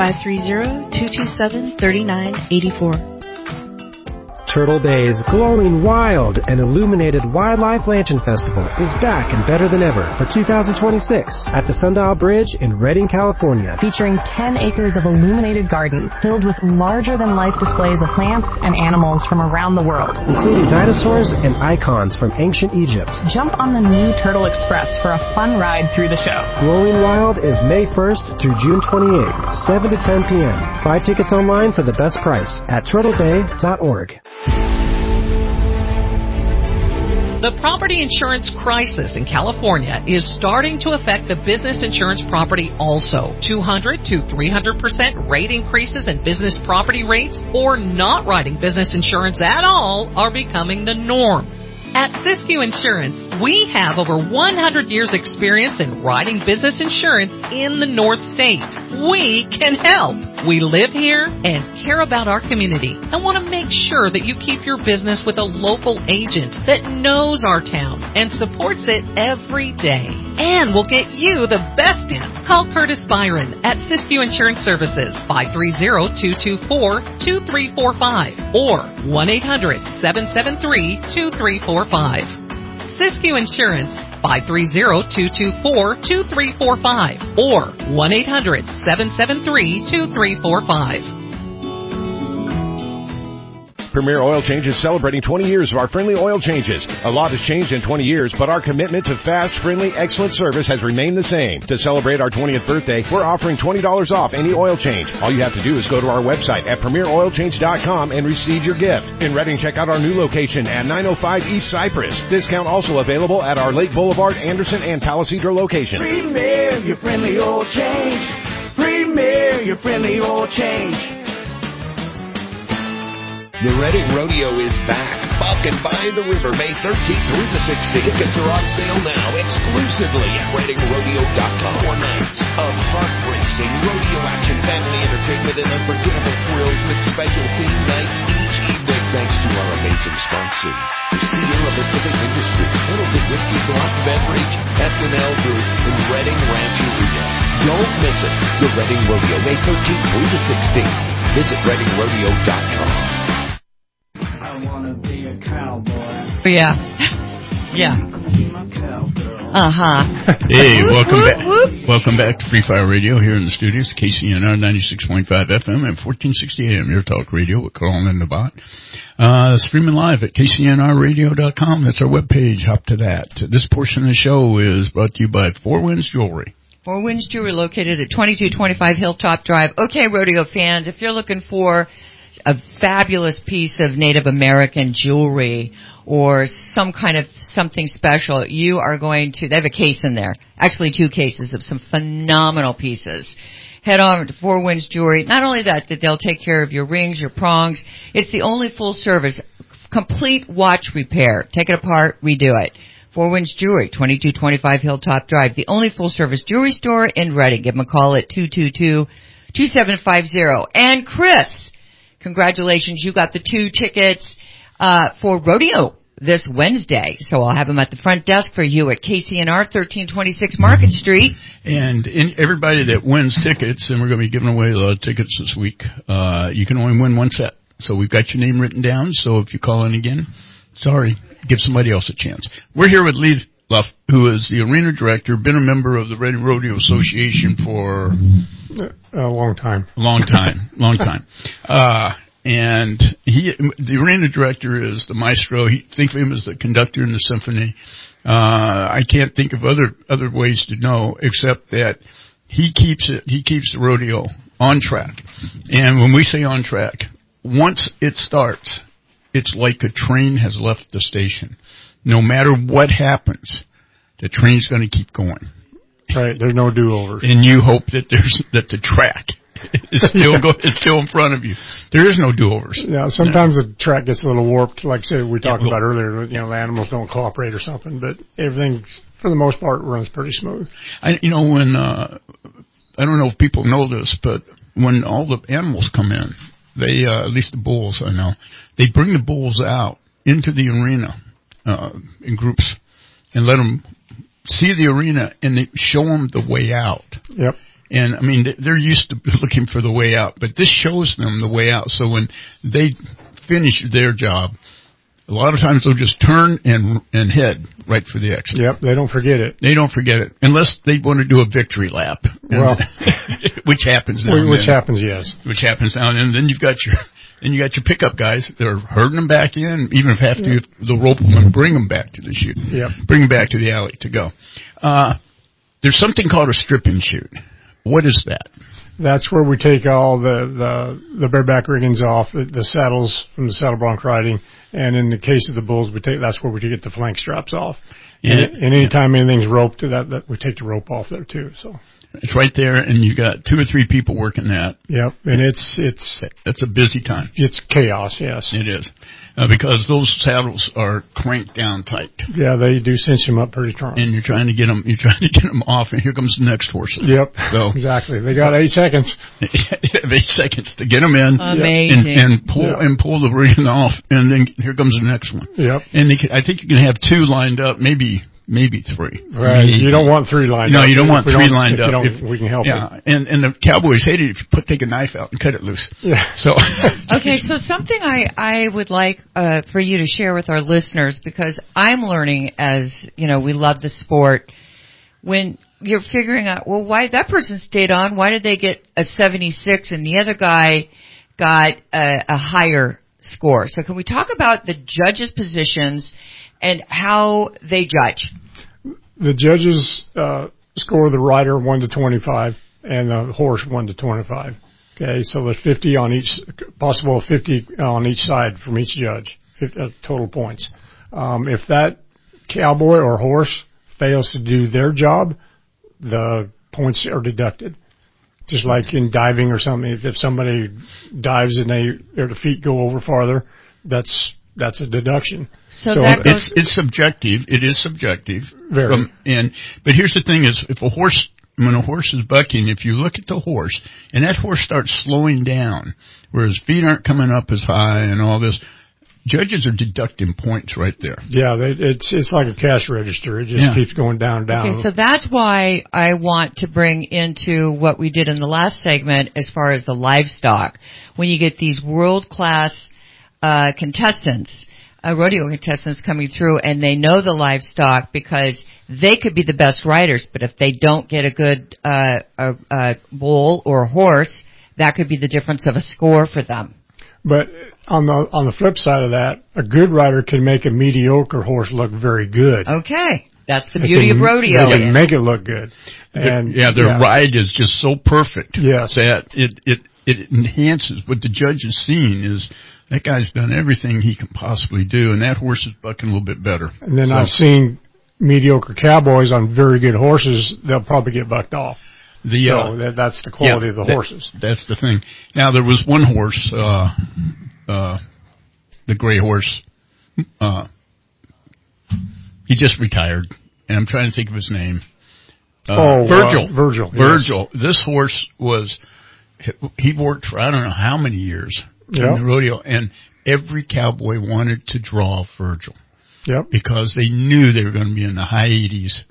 530-227-3984. Turtle Bay's glowing wild and illuminated Wildlife Lantern Festival is back and better than ever for 2026 at the Sundial Bridge in Redding, California. Featuring 10 acres of illuminated gardens filled with larger-than-life displays of plants and animals from around the world, including dinosaurs and icons from ancient Egypt. Jump on the new Turtle Express for a fun ride through the show. Glowing Wild is May 1st through June 28th, 7 to 10 p.m. Buy tickets online for the best price at turtlebay.org. The property insurance crisis in California is starting to affect the business insurance property also. 200 to 300% rate increases in business property rates or not writing business insurance at all are becoming the norm. At Siskiyou Insurance, we have over 100 years experience in writing business insurance in the North State. We can help. We live here and care about our community and want to make sure that you keep your business with a local agent that knows our town and supports it every day. And will get you the best in. Call Curtis Byron at Siskiyou Insurance Services, 530-224-2345 or 1-800-773-2345. Siskiyou Insurance, 530-224-2345 or 1-800-773-2345. Premier Oil Change is celebrating 20 years of our friendly oil changes. A lot has changed in 20 years, but our commitment to fast, friendly, excellent service has remained the same. To celebrate our 20th birthday, we're offering $20 off any oil change. All you have to do is go to our website at premieroilchange.com and receive your gift. In Reading, check out our new location at 905 East Cypress. Discount also available at our Lake Boulevard, Anderson, and Palisadro locations. Premier, your friendly oil change. Premier, your friendly oil change. The Reading Rodeo is back. Buck and by the River, May 13th through the 16th. Tickets are on sale now exclusively at ReadingRodeo.com. 4 nights of heart-racing rodeo action, family entertainment, and unforgettable thrills with special theme nights each evening. Thanks to our amazing sponsors: Sierra Pacific Industries, Pendleton Whiskey, Block Beverage, SNL Group, and Reading Rancheria. Don't miss it. The Reading Rodeo, May 13th through the 16th. Visit ReadingRodeo.com. I wanna be a cowboy. Yeah. Yeah. Uh-huh. Hey, welcome back. Welcome back to Free Fire Radio here in the studios, KCNR 96.5 FM and 1460 AM, Your Talk Radio with Carl and the Bot. Streaming live at KCNRradio.com. That's our webpage. Hop to that. This portion of the show is brought to you by Four Winds Jewelry. Four Winds Jewelry, located at 2225 Hilltop Drive. Okay, rodeo fans, if you're looking for a fabulous piece of Native American jewelry or some kind of something special, you are going to, they have a case in there, actually 2 cases of some phenomenal pieces. Head on to Four Winds Jewelry. Not only that they'll take care of your rings, your prongs. It's the only full service, complete watch repair. Take it apart, redo it. Four Winds Jewelry, 2225 Hilltop Drive, the only full service jewelry store in Reading. Give them a call at 222-2750. And Chris, congratulations, you got the 2 tickets for rodeo this Wednesday. So I'll have them at the front desk for you at KCNR 1326 Market Street. And everybody that wins tickets, and we're going to be giving away a lot of tickets this week, you can only win 1 set. So we've got your name written down, so if you call in again, sorry, give somebody else a chance. We're here with Lee Luff, who is the arena director, been a member of the Reading Rodeo Association for a long time. Long time. And the arena director is the maestro. Think of him as the conductor in the symphony. I can't think of other ways to know except that he keeps the rodeo on track. And when we say on track, once it starts, it's like a train has left the station. No matter what happens, the train's going to keep going. Right, there's no do-overs. And you hope that the track is still in front of you. There is no do-overs. Yeah, sometimes the track gets a little warped, like say we talked about earlier. You know, the animals don't cooperate or something, but everything, for the most part, runs pretty smooth. When I don't know if people know this, but when all the animals come in, they at least the bulls, I know, they bring the bulls out into the arena in groups and let them see the arena, and they show them the way out. Yep. And, I mean, they're used to looking for the way out, but this shows them the way out. So when they finish their job, a lot of times they'll just turn and head right for the exit. Yep, they don't forget it. They don't forget it, unless they want to do a victory lap. Well, which happens now. Which happens, yes. Which happens now, and then you got your pickup guys. They're herding them back in, even if have to the rope them and bring them back to the chute. Yep. Bring them back to the alley to go. There's something called a stripping chute. What is that? That's where we take all the bareback riggings off, the saddles from the saddle bronc riding, and in the case of the bulls, that's where we get the flank straps off. And anytime anything's roped, that we take the rope off there too. So it's right there, and you got 2 or 3 people working that. Yep, and it's a busy time. It's chaos, yes. It is. Because those saddles are cranked down tight. Yeah, they do cinch them up pretty strong. And you're trying to get them off, and here comes the next horse. Yep. So exactly. They got 8 seconds. 8 seconds to get them in. Amazing. And pull the ring off, and then here comes the next one. Yep. And I think you can have 2 lined up, maybe 3. Right. You don't want 3 lined up. No, you don't want 3 lined up. We can help it. And the Cowboys hate it if you take a knife out and cut it loose. Yeah. So. Okay, so something I would like for you to share with our listeners, because I'm learning, as you know, we love the sport. When you're figuring out, well, why that person stayed on? Why did they get a 76 and the other guy got a higher score. So can we talk about the judges' positions and how they judge? The judges score the rider 1 to 25 and the horse 1 to 25. Okay, so there's 50 on each, possible 50 on each side from each judge, total points. If that cowboy or horse fails to do their job, the points are deducted. Just like in diving or something, if somebody dives and their feet go over farther, that's a deduction. So that goes, it's subjective. It is subjective. Very. But here's the thing: is when a horse is bucking, if you look at the horse and that horse starts slowing down, where his feet aren't coming up as high and all this, judges are deducting points right there. Yeah, it's like a cash register. It just keeps going down and down. Okay, so that's why I want to bring into what we did in the last segment as far as the livestock. When you get these world-class contestants, rodeo contestants coming through, and they know the livestock because they could be the best riders, but if they don't get a good bull or a horse, that could be the difference of a score for them. But on the flip side of that, a good rider can make a mediocre horse look very good. Okay. That's the beauty of rodeo. They can make it look good. And their ride is just so perfect. Yes. That it enhances what the judge is seeing is that guy's done everything he can possibly do, and that horse is bucking a little bit better. And then I've seen mediocre cowboys on very good horses, they'll probably get bucked off. So that's the quality of the horses. That's the thing. Now, there was one horse, the gray horse, he just retired, and I'm trying to think of his name. Virgil. Virgil. Yes. This horse he worked for I don't know how many years in the rodeo, and every cowboy wanted to draw Virgil. Yep. Because they knew they were going to be in the high 80s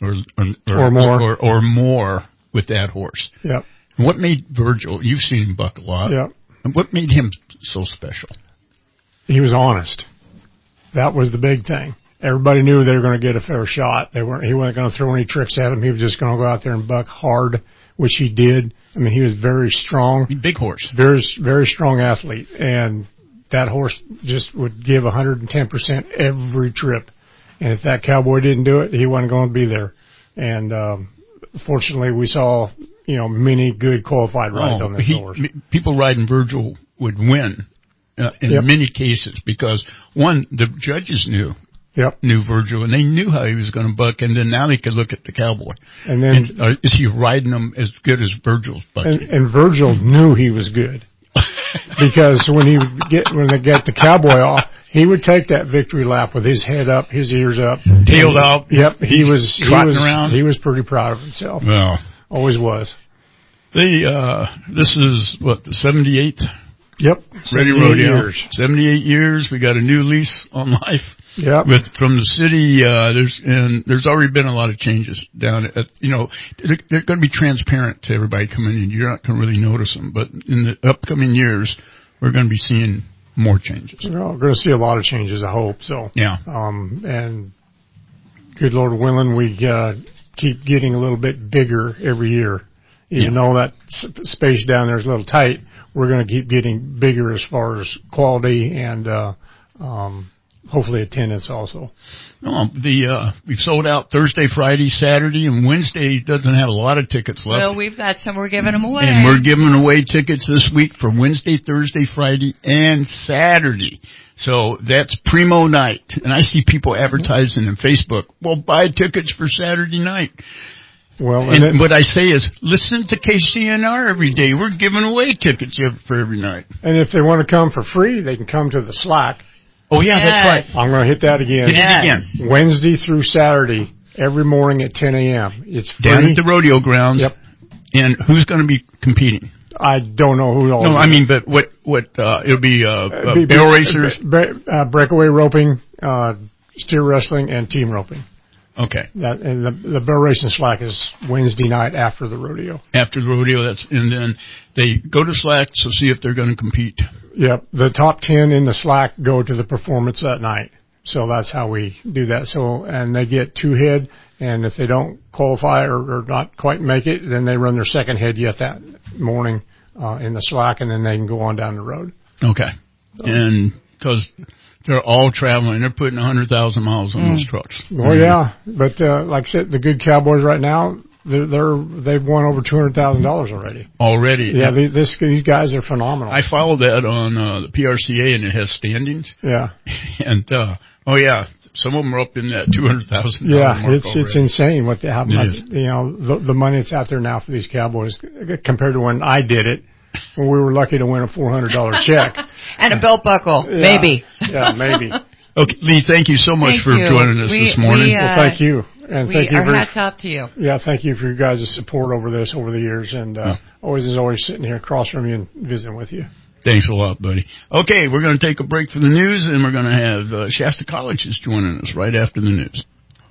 or more with that horse. Yep. And what made Virgil, you've seen him buck a lot. Yep. And what made him so special? He was honest. That was the big thing. Everybody knew they were going to get a fair shot. He wasn't going to throw any tricks at him. He was just going to go out there and buck hard, which he did. I mean, he was very strong. Big horse. Very, very strong athlete. And that horse just would give 110% every trip. And if that cowboy didn't do it, he wasn't going to be there. And fortunately, we saw, many good qualified rides on this horse. People riding Virgil would win in many cases because, one, the judges knew Virgil, and they knew how he was going to buck, and then now they could look at the cowboy. And then is he riding them as good as Virgil's bucking? And Virgil knew he was good. Because when they get the cowboy off, he would take that victory lap with his head up, his ears up, tailed out. Yep, he was trotting around. He was pretty proud of himself. Well, always was. This is what, the 78th? Yep, Ready Rodeo. 78 years. We got a new lease on life. Yep. From the city, there's already been a lot of changes down at, they're going to be transparent to everybody coming in. You're not going to really notice them, but in the upcoming years, we're going to be seeing more changes. We're going to see a lot of changes, I hope. So, yeah. And good Lord willing, we keep getting a little bit bigger every year. Even though that space down there is a little tight, we're going to keep getting bigger as far as quality and hopefully attendance also. We've sold out Thursday, Friday, Saturday, and Wednesday doesn't have a lot of tickets left. Well, we've got some. We're giving them away. And we're giving away tickets this week for Wednesday, Thursday, Friday, and Saturday. So that's primo night. And I see people advertising on Facebook, well, buy tickets for Saturday night. Well, and what I say is, listen to KCNR every day. We're giving away tickets for every night. And if they want to come for free, they can come to the Slack. Oh, yeah, that's right. I'm going to hit that again. Hit it again. Wednesday through Saturday, every morning at 10 a.m. It's free. Down at the rodeo grounds. Yep. And who's going to be competing? I don't know who all. No, I mean, but what it'll be barrel racers, breakaway roping, steer wrestling, and team roping. Okay. And the barrel racing Slack is Wednesday night after the rodeo. After the rodeo, and then they go to Slack to see if they're going to compete. Yep. The top 10 in the Slack go to the performance that night. So that's how we do that. So, and they get 2 head, and if they don't qualify or not quite make it, then they run their second head yet that morning in the Slack, and then they can go on down the road. Okay. And because they're all traveling, they're putting 100,000 miles on those trucks. Oh yeah, but like I said, the good Cowboys right now, they've won over $200,000 already. Already? Yeah, these guys are phenomenal. I follow that on the PRCA, and it has standings. Yeah. And some of them are up in that $200,000. Yeah, mark it's insane how much the money that's out there now for these Cowboys compared to when I did it. When we were lucky to win a $400 check. And a belt buckle, maybe. Yeah, maybe. Okay, Lee, thank you so much for joining us this morning. Well, thank you. And thank you our hats off to you. Yeah, thank you for your guys' support over the years. And always sitting here across from you and visiting with you. Thanks a lot, buddy. Okay, we're going to take a break for the news, and we're going to have Shasta College is joining us right after the news.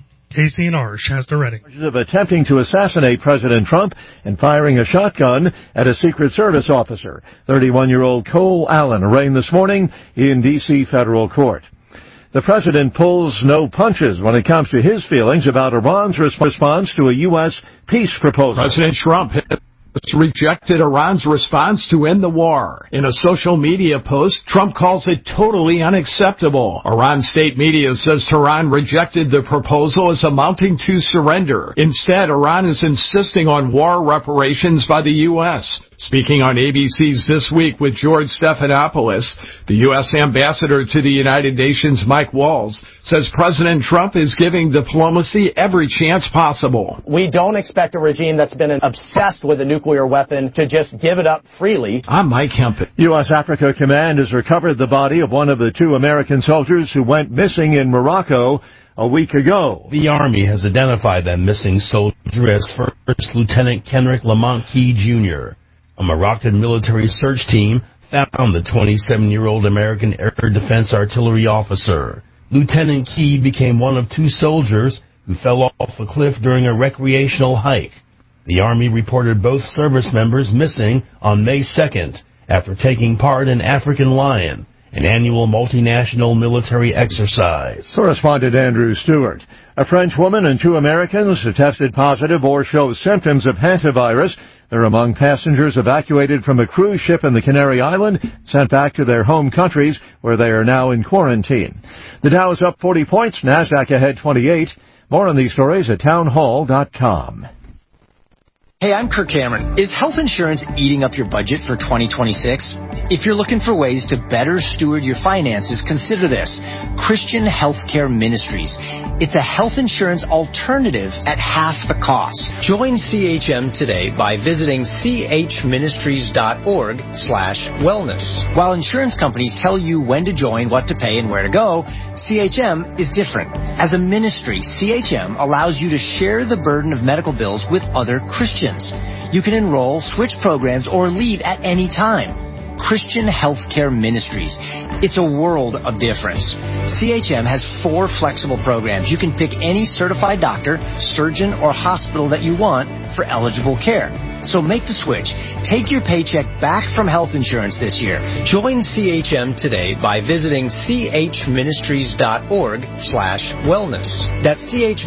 KCNR, Shasta Redding. Of attempting to assassinate President Trump and firing a shotgun at a Secret Service officer. 31-year-old Cole Allen arraigned this morning in D.C. federal court. The president pulls no punches when it comes to his feelings about Iran's response to a U.S. peace proposal. President Trump rejected Iran's response to end the war. In a social media post, Trump calls it totally unacceptable. Iran state media says Tehran rejected the proposal as amounting to surrender. Instead, Iran is insisting on war reparations by the U.S. Speaking on ABC's This Week with George Stephanopoulos, the U.S. ambassador to the United Nations, Mike Walls, says President Trump is giving diplomacy every chance possible. We don't expect a regime that's been obsessed with a nuclear weapon to just give it up freely. I'm Mike Hempel. U.S. Africa Command has recovered the body of one of the 2 American soldiers who went missing in Morocco a week ago. The Army has identified that missing soldier as First Lieutenant Kenrick Lamont Key, Jr. A Moroccan military search team found the 27-year-old American Air Defense Artillery officer. Lieutenant Key became one of 2 soldiers who fell off a cliff during a recreational hike. The Army reported both service members missing on May 2nd after taking part in African Lion, an annual multinational military exercise. Correspondent Andrew Stewart. A French woman and 2 Americans who tested positive or show symptoms of hantavirus. They're among passengers evacuated from a cruise ship in the Canary Island, sent back to their home countries, where they are now in quarantine. The Dow is up 40 points, NASDAQ ahead 28. More on these stories at townhall.com. Hey, I'm Kirk Cameron. Is health insurance eating up your budget for 2026? If you're looking for ways to better steward your finances, consider this. Christian Healthcare Ministries. It's a health insurance alternative at half the cost. Join CHM today by visiting chministries.org/wellness. While insurance companies tell you when to join, what to pay, and where to go, CHM is different. As a ministry, CHM allows you to share the burden of medical bills with other Christians. You can enroll, switch programs, or leave at any time. Christian Healthcare Ministries. It's a world of difference. CHM has 4 flexible programs. You can pick any certified doctor, surgeon, or hospital that you want for eligible care. So make the switch. Take your paycheck back from health insurance this year. Join CHM today by visiting chministries.org/wellness. That's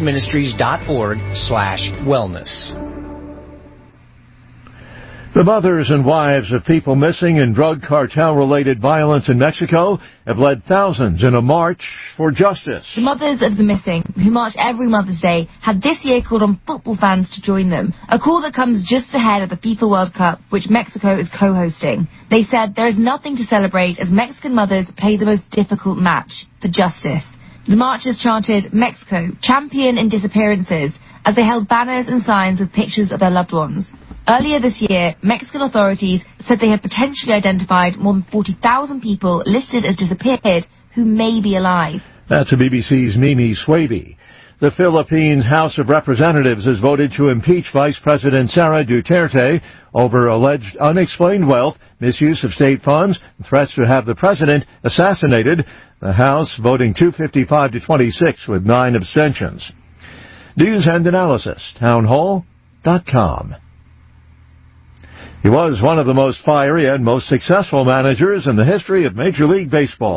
chministries.org/wellness. The mothers and wives of people missing in drug cartel-related violence in Mexico have led thousands in a march for justice. The mothers of the missing, who march every Mother's Day, have this year called on football fans to join them, a call that comes just ahead of the FIFA World Cup, which Mexico is co-hosting. They said there is nothing to celebrate as Mexican mothers play the most difficult match, for justice. The marchers chanted, "Mexico, champion in disappearances," as they held banners and signs with pictures of their loved ones. Earlier this year, Mexican authorities said they had potentially identified more than 40,000 people listed as disappeared who may be alive. That's a BBC's Mimi Swaby. The Philippines House of Representatives has voted to impeach Vice President Sara Duterte over alleged unexplained wealth, misuse of state funds, and threats to have the president assassinated. The House voting 255 to 26 with 9 abstentions. News and analysis, townhall.com. He was one of the most fiery and most successful managers in the history of Major League Baseball.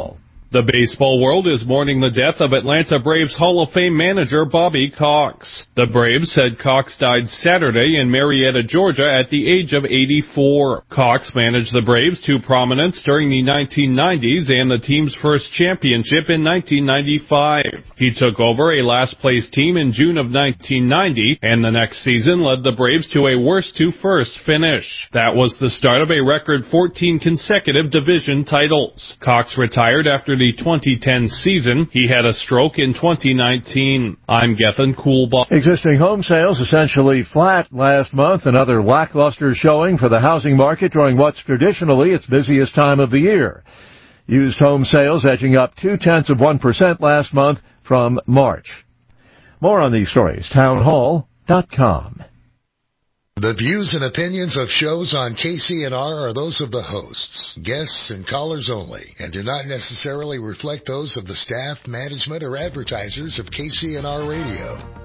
The baseball world is mourning the death of Atlanta Braves Hall of Fame manager Bobby Cox. The Braves said Cox died Saturday in Marietta, Georgia at the age of 84. Cox managed the Braves to prominence during the 1990s and the team's first championship in 1995. He took over a last-place team in June of 1990, and the next season led the Braves to a worst-to-first finish. That was the start of a record 14 consecutive division titles. Cox retired after the 2010 season. He had a stroke in 2019. I'm Gethin Coolbaugh. Existing home sales essentially flat last month. Another lackluster showing for the housing market during what's traditionally its busiest time of the year. Used home sales edging up 0.2% last month from March. More on these stories, townhall.com. The views and opinions of shows on KCNR are those of the hosts, guests, and callers only, and do not necessarily reflect those of the staff, management, or advertisers of KCNR Radio.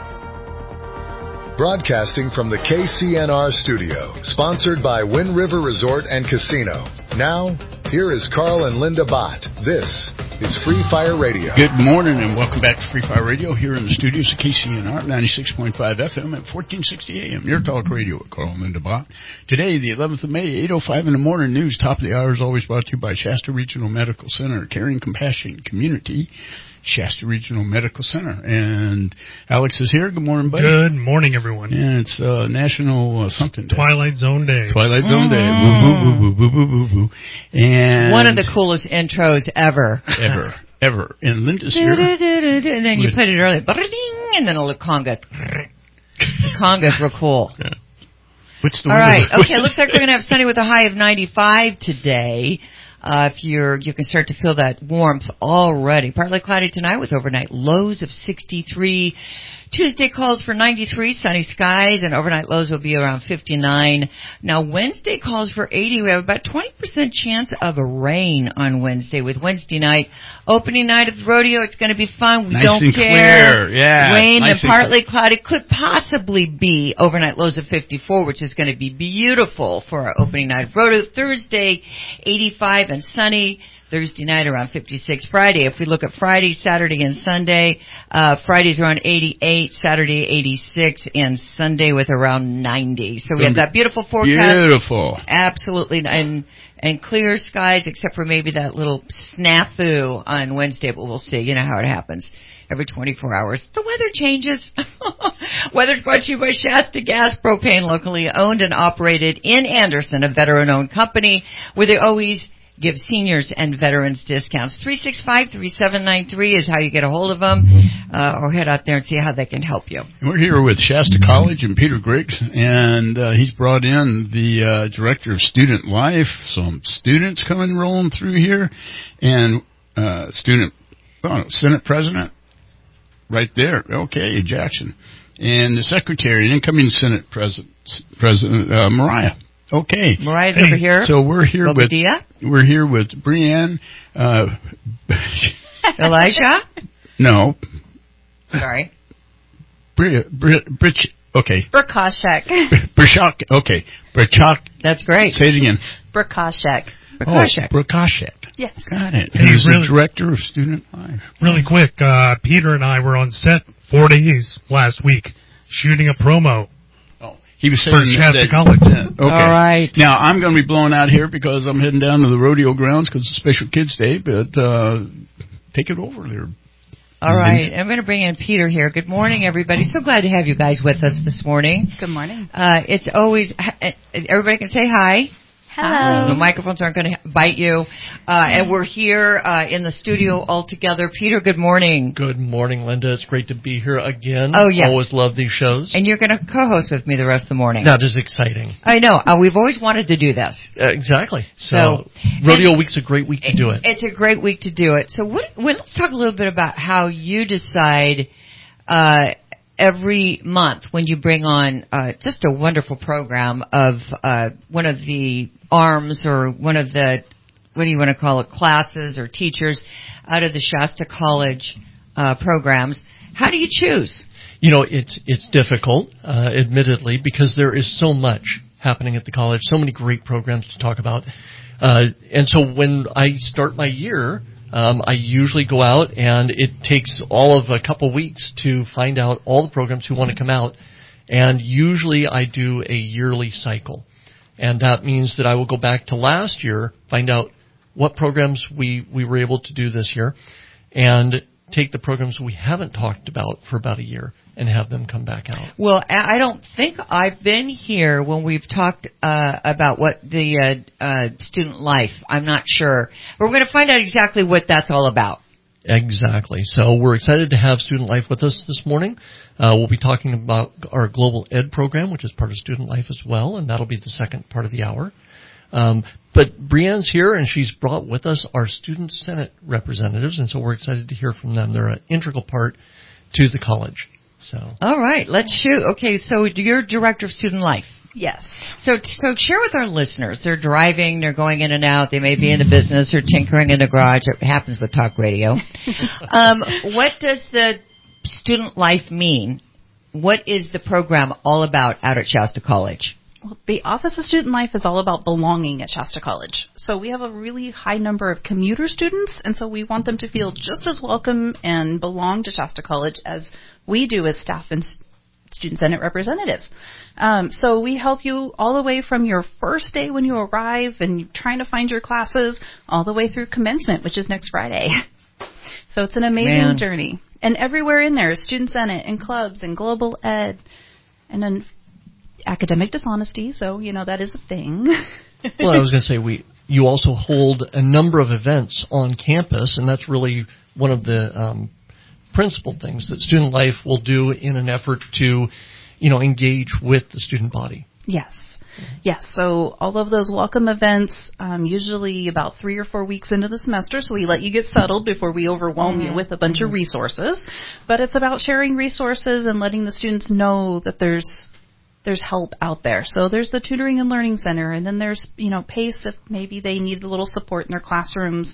Broadcasting from the KCNR studio, sponsored by Wind River Resort and Casino. Now, here is Carl and Linda Bott. This is Free Fire Radio. Good morning and welcome back to Free Fire Radio here in the studios of KCNR, 96.5 FM at 1460 AM. Your talk radio with Carl and Linda Bott. Today, the 11th of May, 8:05 in the morning news. Top of the hour is always brought to you by Shasta Regional Medical Center, caring, compassion, community. Shasta Regional Medical Center. And Alex is here. Good morning, buddy. Good morning, everyone. And it's National something day. Twilight Zone Day. Twilight Zone Day. Woo, woo, woo, woo, woo, woo, woo. And one of the coolest intros ever. Ever. And Linda's here. And then you played it earlier. And then a little conga. The conga's real cool. Yeah. What's the All right. Okay, looks like we're going to have sunny with a high of 95 today. If you can start to feel that warmth already. Partly cloudy tonight with overnight lows of 63. Tuesday calls for 93, sunny skies, and overnight lows will be around 59. Now, Wednesday calls for 80. We have about 20% chance of rain on Wednesday. With Wednesday night, opening night of the rodeo, it's going to be fun. We nice don't and care. Clear. Yeah, rain nice and partly cloudy. Could possibly be overnight lows of 54, which is going to be beautiful for our opening night of rodeo. Thursday, 85 and sunny. Thursday night around 56. Friday, if we look at Friday, Saturday, and Sunday, Friday's around 88, Saturday 86, and Sunday with around 90. So we have that beautiful forecast. Beautiful. Absolutely. And clear skies, except for maybe that little snafu on Wednesday, but we'll see. You know how it happens. Every 24 hours, the weather changes. Weather's brought to you by Shasta Gas Propane, locally owned and operated in Anderson, a veteran-owned company where they always give seniors and veterans discounts. 365-3793 is how you get a hold of them, or head out there and see how they can help you. We're here with Shasta College and Peter Griggs, and he's brought in the Director of Student Life, some students coming rolling through here, and Senate President right there, okay, Jackson, and the Secretary, incoming Senate President Mariah. Okay. Mariah's over here. So we're here with Brianne. Elijah? No. Sorry. Okay. Brikashek. Brishak. Okay. Brishak. That's great. Say it again. Brikashek. Brikashek. Yes. Got it. He's the Director of Student Life. Really quick, Peter and I were on set 4 days last week shooting a promo. He was saying Shasta College. Okay. All right. Now, I'm going to be blown out here because I'm heading down to the rodeo grounds because it's Special Kids Day, but take it over there. All right. I'm going to bring in Peter here. Good morning, everybody. So glad to have you guys with us this morning. Good morning. It's always, everybody can say hi. Hello. The microphones aren't going to bite you. And we're here in the studio all together. Peter, good morning. Good morning, Linda. It's great to be here again. Oh, yeah. Always love these shows. And you're going to co-host with me the rest of the morning. That is exciting. I know. We've always wanted to do this. Exactly. So Rodeo Week's a great week to do it. It's a great week to do it. So let's talk a little bit about how you decide every month when you bring on just a wonderful program of one of the arms or one of the, what do you want to call it, classes or teachers out of the Shasta College programs. How do you choose? You know, it's difficult, admittedly, because there is so much happening at the college, so many great programs to talk about. And so when I start my year, I usually go out, and it takes all of a couple weeks to find out all the programs who want to come out. And usually I do a yearly cycle. And that means that I will go back to last year, find out what programs we were able to do this year, and take the programs we haven't talked about for about a year and have them come back out. Well, I don't think I've been here when we've talked about what the student life. I'm not sure. But we're going to find out exactly what that's all about. Exactly. So we're excited to have Student Life with us this morning. We'll be talking about our Global Ed program, which is part of Student Life as well, and that'll be the second part of the hour. But Brianne's here, and she's brought with us our Student Senate representatives, and so we're excited to hear from them. They're an integral part to the college. So, all right, let's shoot. Okay, so you're Director of Student Life. Yes. So share with our listeners. They're driving, they're going in and out, they may be in the business or tinkering in the garage. It happens with talk radio. What does the Student Life mean? What is the program all about out at Shasta College? Well, the Office of Student Life is all about belonging at Shasta College. So we have a really high number of commuter students, and so we want them to feel just as welcome and belong to Shasta College as we do as staff and Student Senate representatives. So we help you all the way from your first day when you arrive and you're trying to find your classes all the way through commencement, which is next Friday. So it's an amazing journey. And everywhere in there is Student Senate and clubs and Global Ed and then academic dishonesty. So, that is a thing. Well, I was going to say, you also hold a number of events on campus, and that's really one of the principal things that Student Life will do in an effort to, engage with the student body. Yes. Yes, so all of those welcome events, usually about 3 or 4 weeks into the semester, so we let you get settled before we overwhelm you with a bunch of resources. But it's about sharing resources and letting the students know that there's help out there. So there's the Tutoring and Learning Center, and then there's, PACE if maybe they need a little support in their classrooms,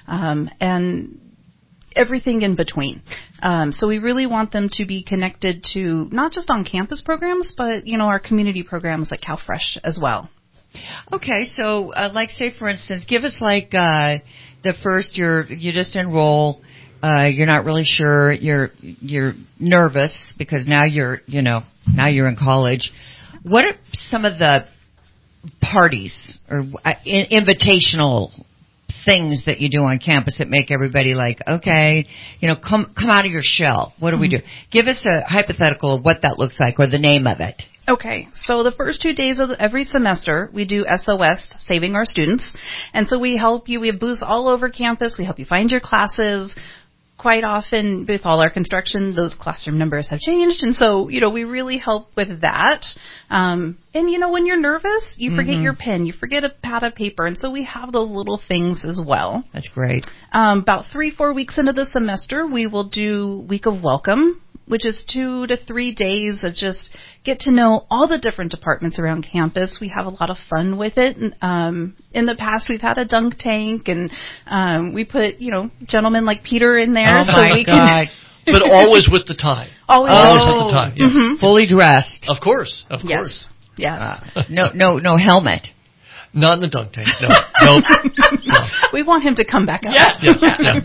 and everything in between. So we really want them to be connected to not just on-campus programs, but, our community programs like CalFresh as well. Okay, so say, for instance, give us the first, you just enroll, you're not really sure, you're nervous because now you're in college. What are some of the parties or invitational things that you do on campus that make everybody okay, come out of your shell? What do we do? Give us a hypothetical of what that looks like or the name of it. Okay, so the first 2 days of every semester, we do SOS, Saving Our Students. And so we help you, we have booths all over campus, we help you find your classes. Quite often, with all our construction, those classroom numbers have changed, and so, we really help with that. And, when you're nervous, you forget your pen, you forget a pad of paper, and so we have those little things as well. That's great. About 3-4 weeks into the semester, we will do Week of Welcome, which is 2 to 3 days of just get to know all the different departments around campus. We have a lot of fun with it. And, in the past, we've had a dunk tank, and we put, gentlemen like Peter in there. Oh, my God. But always with the tie. Always with the tie. Yeah. Fully dressed. Of course. Yes. No helmet. Not in the dunk tank. No. We want him to come back up. Yes.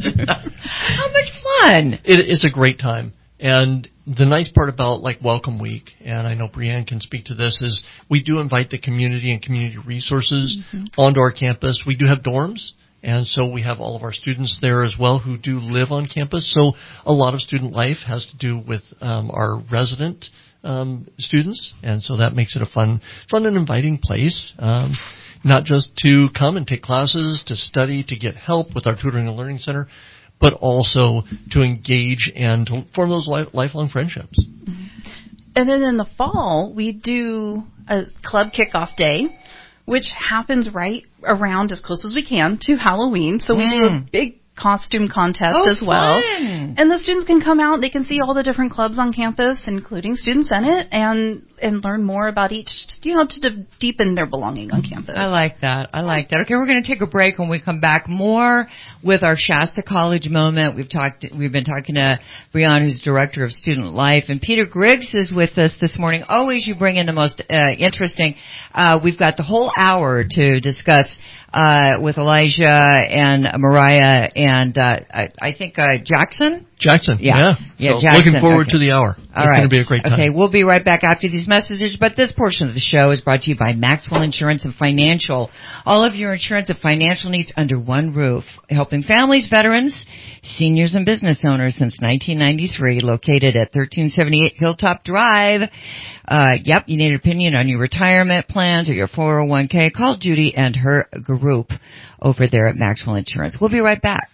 How much fun! It's a great time. And the nice part about Welcome Week, and I know Brianne can speak to this, is we do invite the community and community resources onto our campus. We do have dorms, and so we have all of our students there as well who do live on campus. So a lot of student life has to do with our resident students, and so that makes it a fun and inviting place. Not just to come and take classes, to study, to get help with our Tutoring and Learning Center, but also to engage and to form those lifelong friendships. And then in the fall, we do a club kickoff day, which happens right around as close as we can to Halloween. So we do a big costume contest as well. Fun. And the students can come out, they can see all the different clubs on campus, including Student Senate, and and learn more about each, to deepen their belonging on campus. I like that. Okay, we're going to take a break. When we come back, more with our Shasta College moment. We've been talking to Brianne, who's Director of Student Life, and Peter Griggs is with us this morning. Always you bring in the most interesting. We've got the whole hour to discuss with Elijah and Mariah and I think Jackson. Yeah. So Jackson. Looking forward to the hour. It's going to be a great time. Okay, we'll be right back after these messages, but this portion of the show is brought to you by Maxwell Insurance and Financial. All of your insurance and financial needs under one roof, helping families, veterans, seniors, and business owners since 1993, located at 1378 Hilltop Drive. You need an opinion on your retirement plans or your 401k. Call Judy and her group over there at Maxwell Insurance. We'll be right back.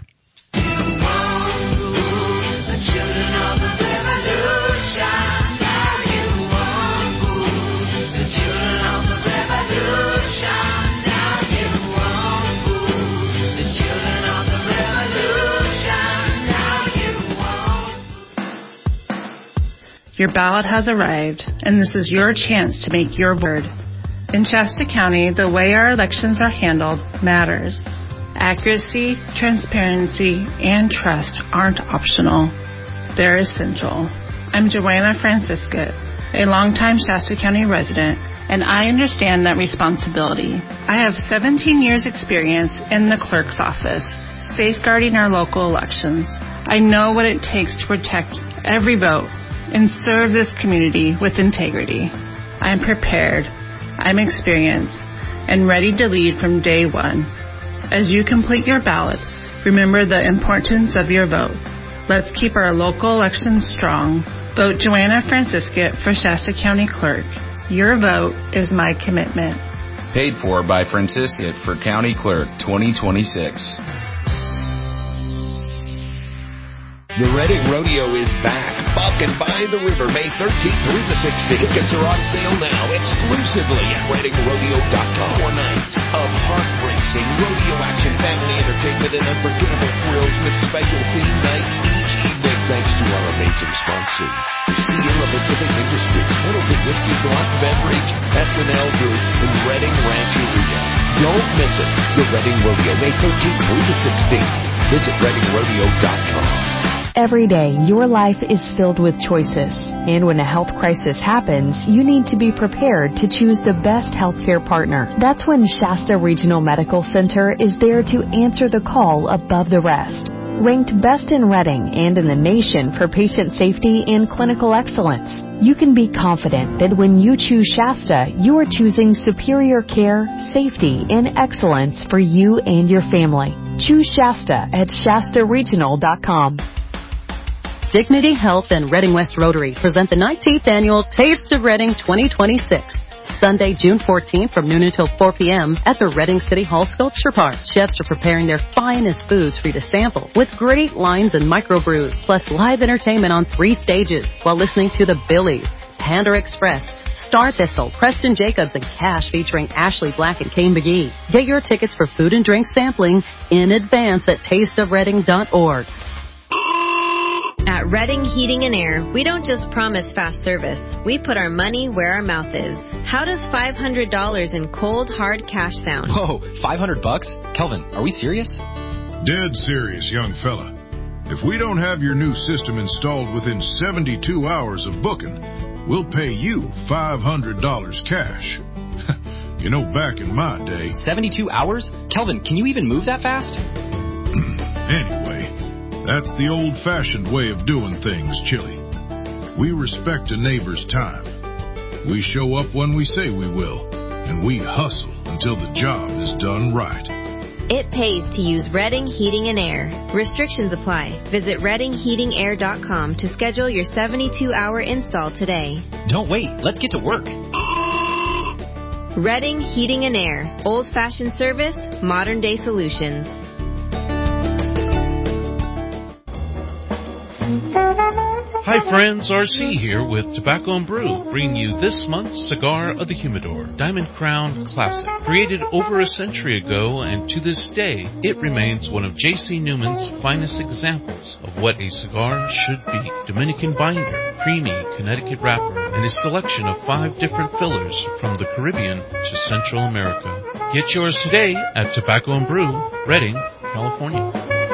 Your ballot has arrived, and this is your chance to make your word. In Shasta County, the way our elections are handled matters. Accuracy, transparency, and trust aren't optional. They're essential. I'm Joanna Francisca, a longtime Shasta County resident, and I understand that responsibility. I have 17 years' experience in the clerk's office, safeguarding our local elections. I know what it takes to protect every vote and serve this community with integrity. I'm prepared, I'm experienced, and ready to lead from day one. As you complete your ballot, remember the importance of your vote. Let's keep our local elections strong. Vote Joanna Francisca for Shasta County Clerk. Your vote is my commitment. Paid for by Francisca for County Clerk 2026. The Reading Rodeo is back. Bucking by the River, May 13th through the 16th. Tickets are on sale now exclusively at ReadingRodeo.com. 4 nights of heart-racing rodeo action, family entertainment, and unforgettable thrills with special theme nights each evening. Thanks to our amazing sponsors: Sierra Pacific Industries, Little Big Whiskey Black Beverage, SNL Group, and Reading Rancheria. Don't miss it. The Reading Rodeo, May 13th through the 16th. Visit ReadingRodeo.com. Every day, your life is filled with choices. And when a health crisis happens, you need to be prepared to choose the best healthcare partner. That's when Shasta Regional Medical Center is there to answer the call above the rest. Ranked best in Reading and in the nation for patient safety and clinical excellence, you can be confident that when you choose Shasta, you are choosing superior care, safety, and excellence for you and your family. Choose Shasta at ShastaRegional.com. Dignity Health and Reading West Rotary present the 19th Annual Taste of Reading 2026. Sunday, June 14th from noon until 4 p.m. at the Reading City Hall Sculpture Park. Chefs are preparing their finest foods for you to sample with great lines and microbrews, plus live entertainment on 3 stages while listening to the Billies, Panda Express, Star Thistle, Preston Jacobs, and Cash featuring Ashley Black and Kane McGee. Get your tickets for food and drink sampling in advance at tasteofreading.org. At Reading Heating and Air, we don't just promise fast service. We put our money where our mouth is. How does $500 in cold, hard cash sound? Whoa, $500? Kelvin, are we serious? Dead serious, young fella. If we don't have your new system installed within 72 hours of booking, we'll pay you $500 cash. You know, back in my day... 72 hours? Kelvin, can you even move that fast? Anyway... That's the old-fashioned way of doing things, Chili. We respect a neighbor's time. We show up when we say we will, and we hustle until the job is done right. It pays to use Reading Heating and Air. Restrictions apply. Visit ReadingHeatingAir.com to schedule your 72-hour install today. Don't wait. Let's get to work. Reading Heating and Air. Old-fashioned service, modern-day solutions. Hi friends, RC here with Tobacco and Brew, bringing you this month's Cigar of the Humidor, Diamond Crown Classic. Created over a century ago, and to this day, it remains one of J.C. Newman's finest examples of what a cigar should be. Dominican binder, creamy Connecticut wrapper, and a selection of 5 different fillers from the Caribbean to Central America. Get yours today at Tobacco and Brew, Redding, California.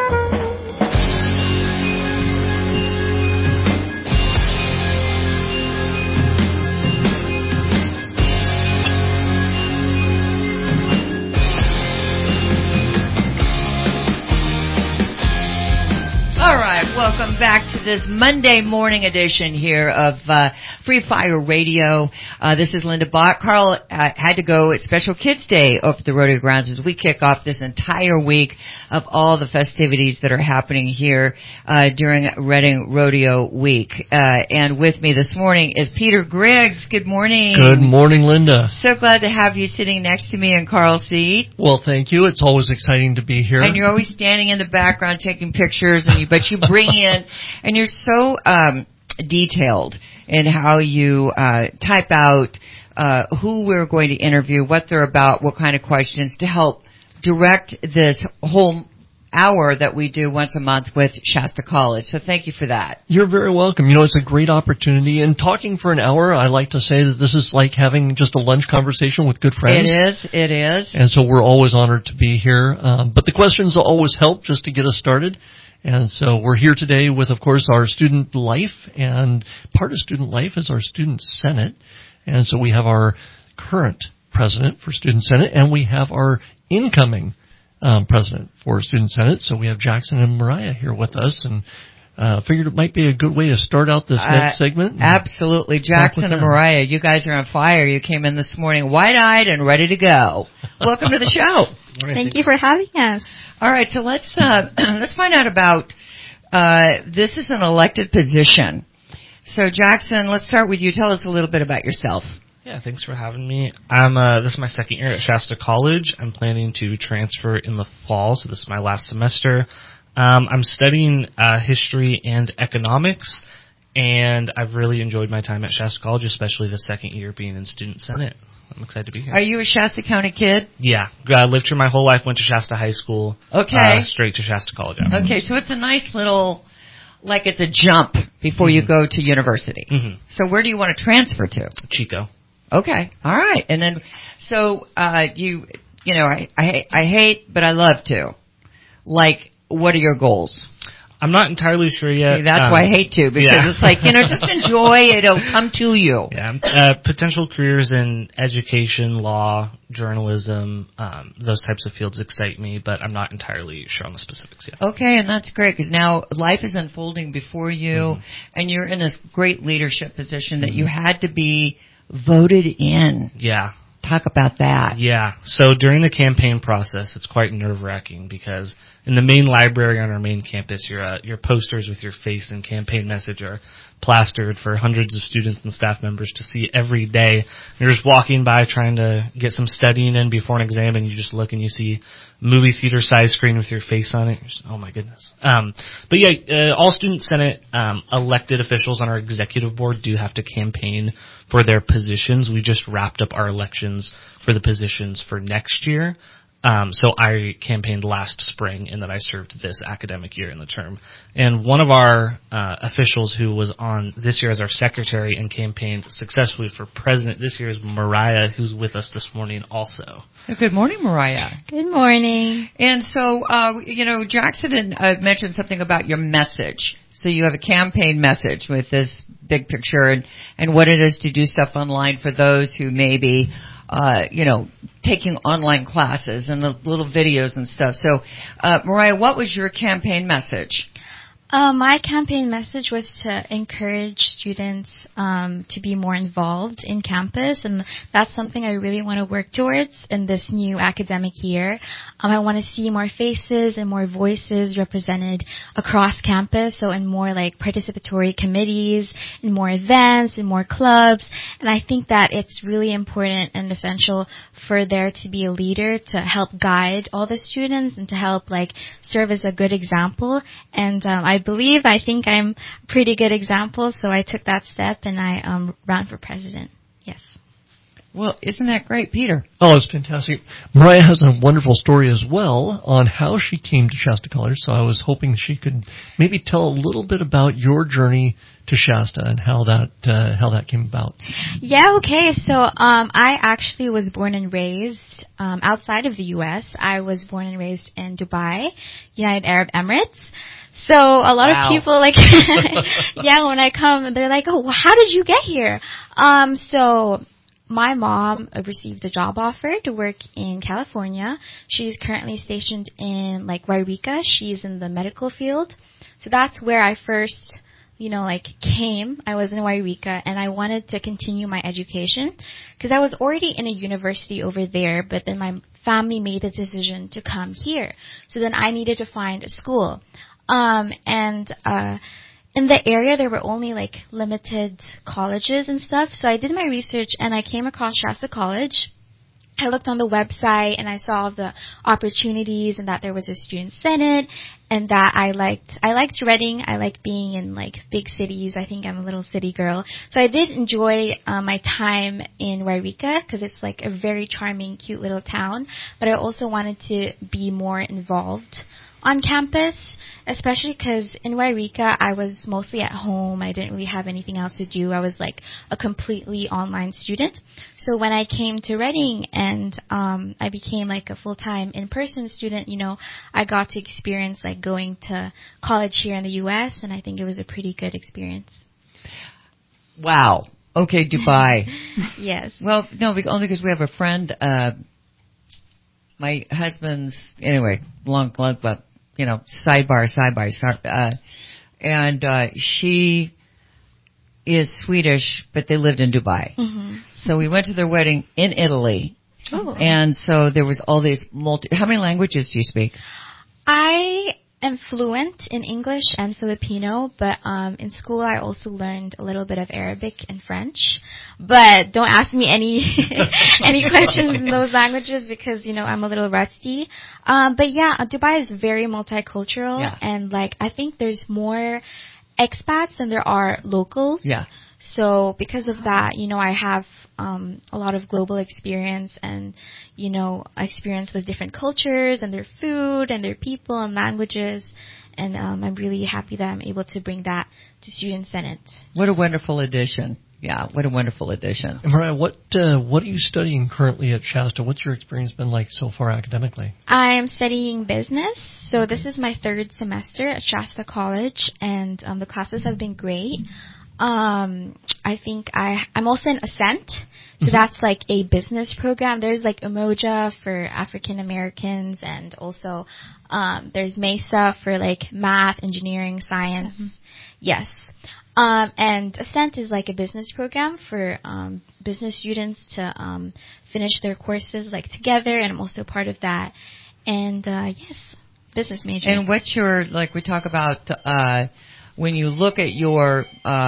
Welcome back to this Monday morning edition here of Free Fire Radio. This is Linda Bach. Carl had to go at Special Kids Day over at the rodeo grounds as we kick off this entire week of all the festivities that are happening here during Reading Rodeo Week. And with me this morning is Peter Griggs. Good morning. Good morning, Linda. So glad to have you sitting next to me in Carl's seat. Well, thank you. It's always exciting to be here. And you're always standing in the background taking pictures, but you bring in, and you're so detailed in how you type out who we're going to interview, what they're about, what kind of questions to help direct this whole hour that we do once a month with Shasta College. So thank you for that. You're very welcome. You know, it's a great opportunity. And talking for an hour, I like to say that this is like having just a lunch conversation with good friends. It is. And so we're always honored to be here. But the questions always help just to get us started. And so we're here today with, of course, our student life, and part of student life is our student senate. And so we have our current president for student senate, and we have our incoming president for student senate. So we have Jackson and Mariah here with us, and figured it might be a good way to start out this next segment. Absolutely. Jackson and Mariah, you guys are on fire. You came in this morning wide-eyed and ready to go. Welcome to the show. Thank you for having us. All right, so let's find out about this is an elected position. So Jackson, let's start with you. Tell us a little bit about yourself. Yeah, thanks for having me. This is my second year at Shasta College. I'm planning to transfer in the fall, so this is my last semester. I'm studying history and economics, and I've really enjoyed my time at Shasta College, especially the second year being in Student Senate. I'm excited to be here. Are you a Shasta County kid? Yeah. I lived here my whole life, went to Shasta High School. Okay. Straight to Shasta College after. Okay, so it's a nice little, like it's a jump before you go to university. Mm-hmm. So where do you want to transfer to? Chico. Okay. All right. And then, so, I hate, but I love to. Like, what are your goals? I'm not entirely sure yet. See, that's why I hate to, because it's like, just enjoy it. It'll come to you. Yeah. Potential careers in education, law, journalism, those types of fields excite me, but I'm not entirely sure on the specifics yet. Okay, and that's great, because now life is unfolding before you, and you're in this great leadership position that you had to be voted in. Yeah. Talk about that. Yeah. So during the campaign process, it's quite nerve-wracking because in the main library on our main campus, your posters with your face and campaign message are plastered for hundreds of students and staff members to see every day. You're just walking by trying to get some studying in before an exam, and you just look and you see movie theater size screen with your face on it. Just, oh my goodness. But yeah, all student senate elected officials on our executive board do have to campaign for their positions. We just wrapped up our elections for the positions for next year. So I campaigned last spring, and then I served this academic year in the term. And one of our officials who was on this year as our secretary and campaigned successfully for president this year is Mariah, who's with us this morning also. Good morning, Mariah. Good morning. And so, Jackson mentioned something about your message. So you have a campaign message with this big picture and what it is to do stuff online for those who may be taking online classes and the little videos and stuff. So, Mariah, what was your campaign message? My campaign message was to encourage students to be more involved in campus, and that's something I really want to work towards in this new academic year. I want to see more faces and more voices represented across campus, so in more like participatory committees, in more events, in more clubs, and I think that it's really important and essential for there to be a leader to help guide all the students and to help serve as a good example, and I I think I'm a pretty good example, so I took that step and I ran for president. Yes. Well, isn't that great, Peter? Oh, it's fantastic. Mariah has a wonderful story as well on how she came to Shasta College, so I was hoping she could maybe tell a little bit about your journey to Shasta and how that came about. Yeah, okay. So I actually was born and raised outside of the U.S. I was born and raised in Dubai, United Arab Emirates. So a lot of people like, yeah, when I come, they're like, oh, well, how did you get here? So my mom received a job offer to work in California. She's currently stationed in like Wairika. She's in the medical field. So that's where I first, came. I was in Wairika and I wanted to continue my education because I was already in a university over there, but then my family made the decision to come here. So then I needed to find a school. In the area, there were only like limited colleges and stuff. So I did my research and I came across Shasta College. I looked on the website and I saw the opportunities and that there was a student senate and that I liked Reading. I like being in like big cities. I think I'm a little city girl. So I did enjoy my time in Wairika because it's like a very charming, cute little town. But I also wanted to be more involved on campus, especially because in Wairika I was mostly at home. I didn't really have anything else to do. I was like a completely online student. So when I came to Reading and I became like a full-time in-person student, I got to experience like going to college here in the U.S. and I think it was a pretty good experience. Wow. Okay, Dubai. Yes. Well, no, only because we have a friend, my husband's, anyway, long, but sidebar. And she is Swedish, but they lived in Dubai. Mm-hmm. So we went to their wedding in Italy. Oh. And so there was all these how many languages do you speak? I am fluent in English and Filipino, but in school I also learned a little bit of Arabic and French. But don't ask me any questions in those languages because, I'm a little rusty. But yeah, Dubai is very multicultural and like I think there's more expats than there are locals. Yeah. So because of that, I have a lot of global experience and, experience with different cultures and their food and their people and languages. And I'm really happy that I'm able to bring that to Student Senate. What a wonderful addition. Yeah, what a wonderful addition. And Mariah, what are you studying currently at Shasta? What's your experience been like so far academically? I'm studying business. So this is my third semester at Shasta College, and the classes have been great. I think I'm also in Ascent, so that's like a business program. There's like Umoja for African Americans, and also there's MESA for like math, engineering, science. Mm-hmm. Yes. And Ascent is like a business program for business students to finish their courses like together, and I'm also part of that. And yes, business major. And what's your, like we talk about when you look at your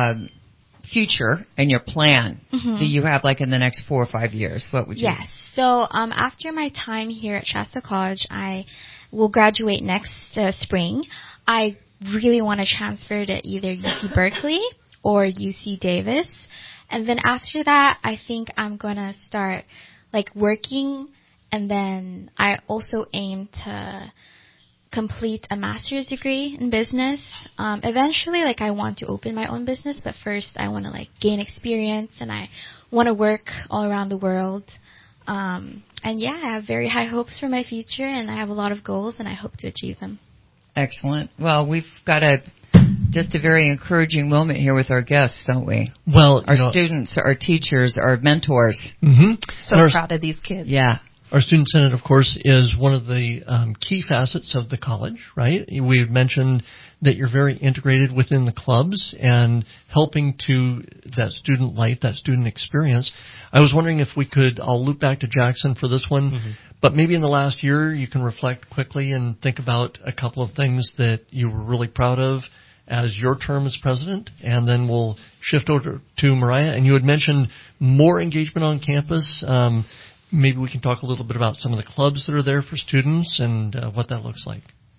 future and your plan that you have like in the next 4 or 5 years, what would you? Yes. So after my time here at Shasta College, I will graduate next spring. I really want to transfer to either UC Berkeley or UC Davis. And then after that, I think I'm going to start like working, and then I also aim to complete a master's degree in business. Eventually, like I want to open my own business, but first I want to like gain experience, and I want to work all around the world. And yeah, I have very high hopes for my future, and I have a lot of goals, and I hope to achieve them. Excellent. Well, we've got just a very encouraging moment here with our guests, don't we? Well, our students, our teachers, our mentors. Mm-hmm. So proud of these kids. Yeah. Our Student Senate, of course, is one of the key facets of the college, right? We've mentioned that you're very integrated within the clubs and helping to that student life, that student experience. I was wondering if I'll loop back to Jackson for this one, but maybe in the last year you can reflect quickly and think about a couple of things that you were really proud of as your term as president, and then we'll shift over to Mariah. And you had mentioned more engagement on campus. Maybe we can talk a little bit about some of the clubs that are there for students and what that looks like.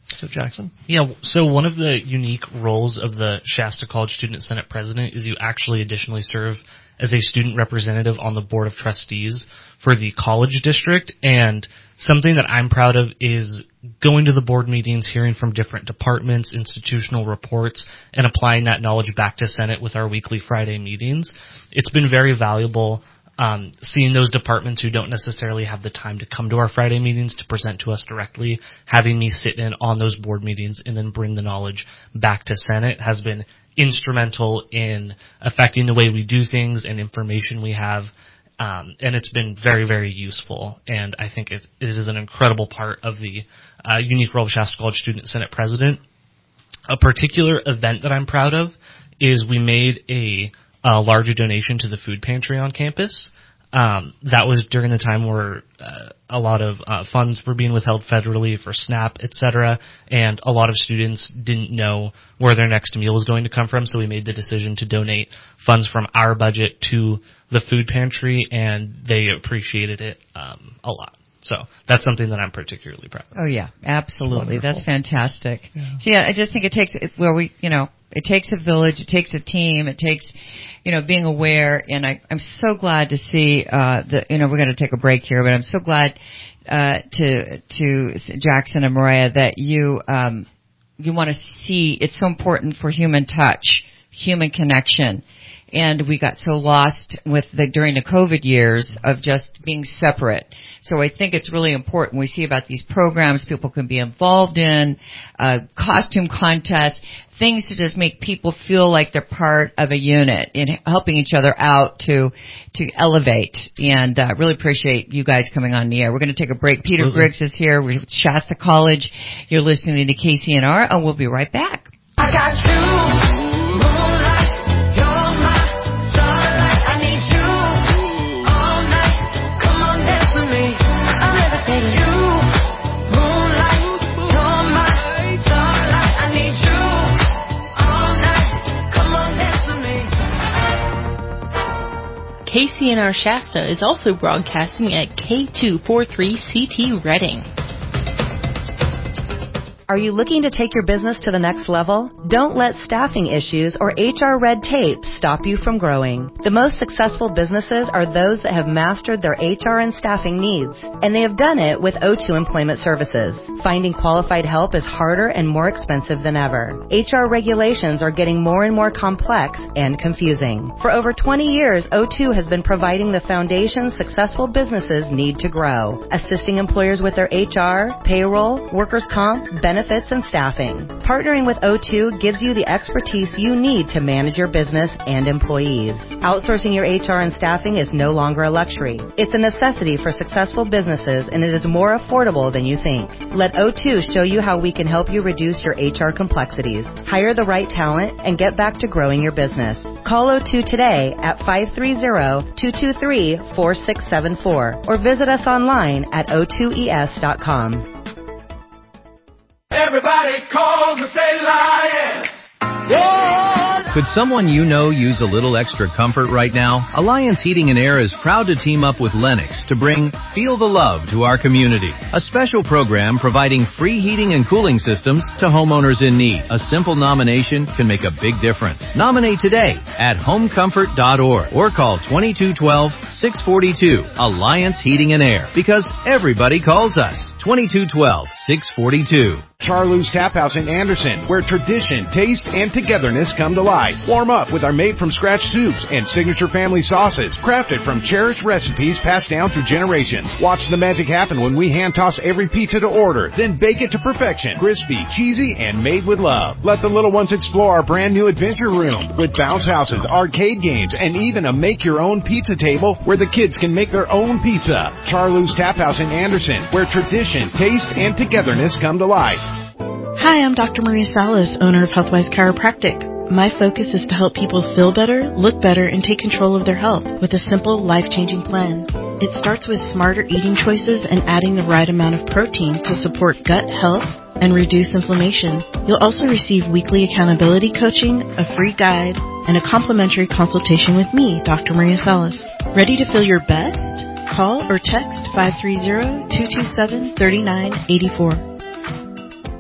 So Jackson? Yeah, so one of the unique roles of the Shasta College Student Senate President is you actually additionally serve as a student representative on the Board of Trustees for the college district. And something that I'm proud of is going to the board meetings, hearing from different departments, institutional reports, and applying that knowledge back to Senate with our weekly Friday meetings. It's been very valuable. Seeing those departments who don't necessarily have the time to come to our Friday meetings to present to us directly, having me sit in on those board meetings and then bring the knowledge back to Senate has been instrumental in affecting the way we do things and information we have. And it's been very, very useful. And I think it is an incredible part of the unique role of Shasta College Student Senate President. A particular event that I'm proud of is we made a large donation to the food pantry on campus. That was during the time where a lot of funds were being withheld federally for SNAP, etc., and a lot of students didn't know where their next meal was going to come from, so we made the decision to donate funds from our budget to the food pantry, and they appreciated it a lot. So that's something that I'm particularly proud of. Oh, yeah, absolutely. That's fantastic. Yeah. So, yeah, I just think it takes, it takes a village, it takes a team, it takes, being aware, and I'm so glad to see, we're going to take a break here, but I'm so glad, to Jackson and Mariah that you want to see, it's so important for human touch, human connection. And we got so lost during the COVID years of just being separate. So I think it's really important. We see about these programs people can be involved in, costume contests, things to just make people feel like they're part of a unit and helping each other out to elevate. And really appreciate you guys coming on the air. We're going to take a break. Peter Griggs is here with Shasta College. You're listening to KCNR, and we'll be right back. I got you. KCNR Shasta is also broadcasting at K243CT Reading. Are you looking to take your business to the next level? Don't let staffing issues or HR red tape stop you from growing. The most successful businesses are those that have mastered their HR and staffing needs, and they have done it with O2 Employment Services. Finding qualified help is harder and more expensive than ever. HR regulations are getting more and more complex and confusing. For over 20 years, O2 has been providing the foundation successful businesses need to grow, assisting employers with their HR, payroll, workers' comp, benefits, and staffing. Partnering with O2 gives you the expertise you need to manage your business and employees. Outsourcing your HR and staffing is no longer a luxury. It's a necessity for successful businesses, and it is more affordable than you think. Let O2 show you how we can help you reduce your HR complexities, hire the right talent, and get back to growing your business. Call O2 today at 530-223-4674 or visit us online at o2es.com. Everybody calls and say Alliance. Could someone you know use a little extra comfort right now? Alliance Heating and Air is proud to team up with Lennox to bring Feel the Love to our community. A special program providing free heating and cooling systems to homeowners in need. A simple nomination can make a big difference. Nominate today at homecomfort.org or call 2212-642. Alliance Heating and Air, because everybody calls us. 2212-642. Charlou's Tap House in Anderson, where tradition, taste, and togetherness come to life. Warm up with our made-from-scratch soups and signature family sauces, crafted from cherished recipes passed down through generations. Watch the magic happen when we hand-toss every pizza to order, then bake it to perfection. Crispy, cheesy, and made with love. Let the little ones explore our brand-new adventure room with bounce houses, arcade games, and even a make-your-own pizza table where the kids can make their own pizza. Charlou's Tap House in Anderson, where tradition, taste, and togetherness come to life. Hi, I'm Dr. Maria Salas, owner of Healthwise Chiropractic. My focus is to help people feel better, look better, and take control of their health with a simple, life-changing plan. It starts with smarter eating choices and adding the right amount of protein to support gut health and reduce inflammation. You'll also receive weekly accountability coaching, a free guide, and a complimentary consultation with me, Dr. Maria Salas. Ready to feel your best? Call or text 530-227-3984.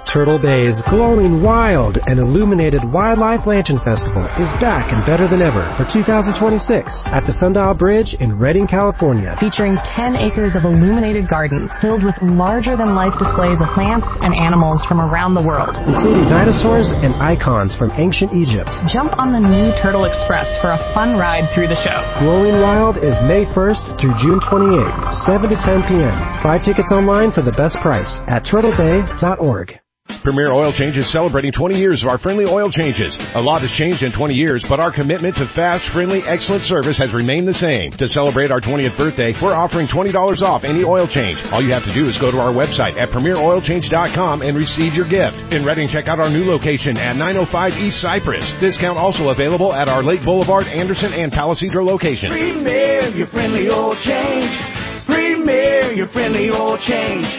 Turtle Bay's glowing, wild, and illuminated Wildlife Lantern Festival is back and better than ever for 2026 at the Sundial Bridge in Redding, California. Featuring 10 acres of illuminated gardens filled with larger-than-life displays of plants and animals from around the world, including dinosaurs and icons from ancient Egypt. Jump on the new Turtle Express for a fun ride through the show. Glowing Wild is May 1st through June 28th, 7 to 10 p.m. Buy tickets online for the best price at turtlebay.org. Premier Oil Change is celebrating 20 years of our friendly oil changes. A lot has changed in 20 years, but our commitment to fast, friendly, excellent service has remained the same. To celebrate our 20th birthday, we're offering $20 off any oil change. All you have to do is go to our website at premieroilchange.com and receive your gift. In Redding, check out our new location at 905 East Cypress. Discount also available at our Lake Boulevard, Anderson, and Palisadro locations. Premier, your friendly oil change. Premier, your friendly oil change.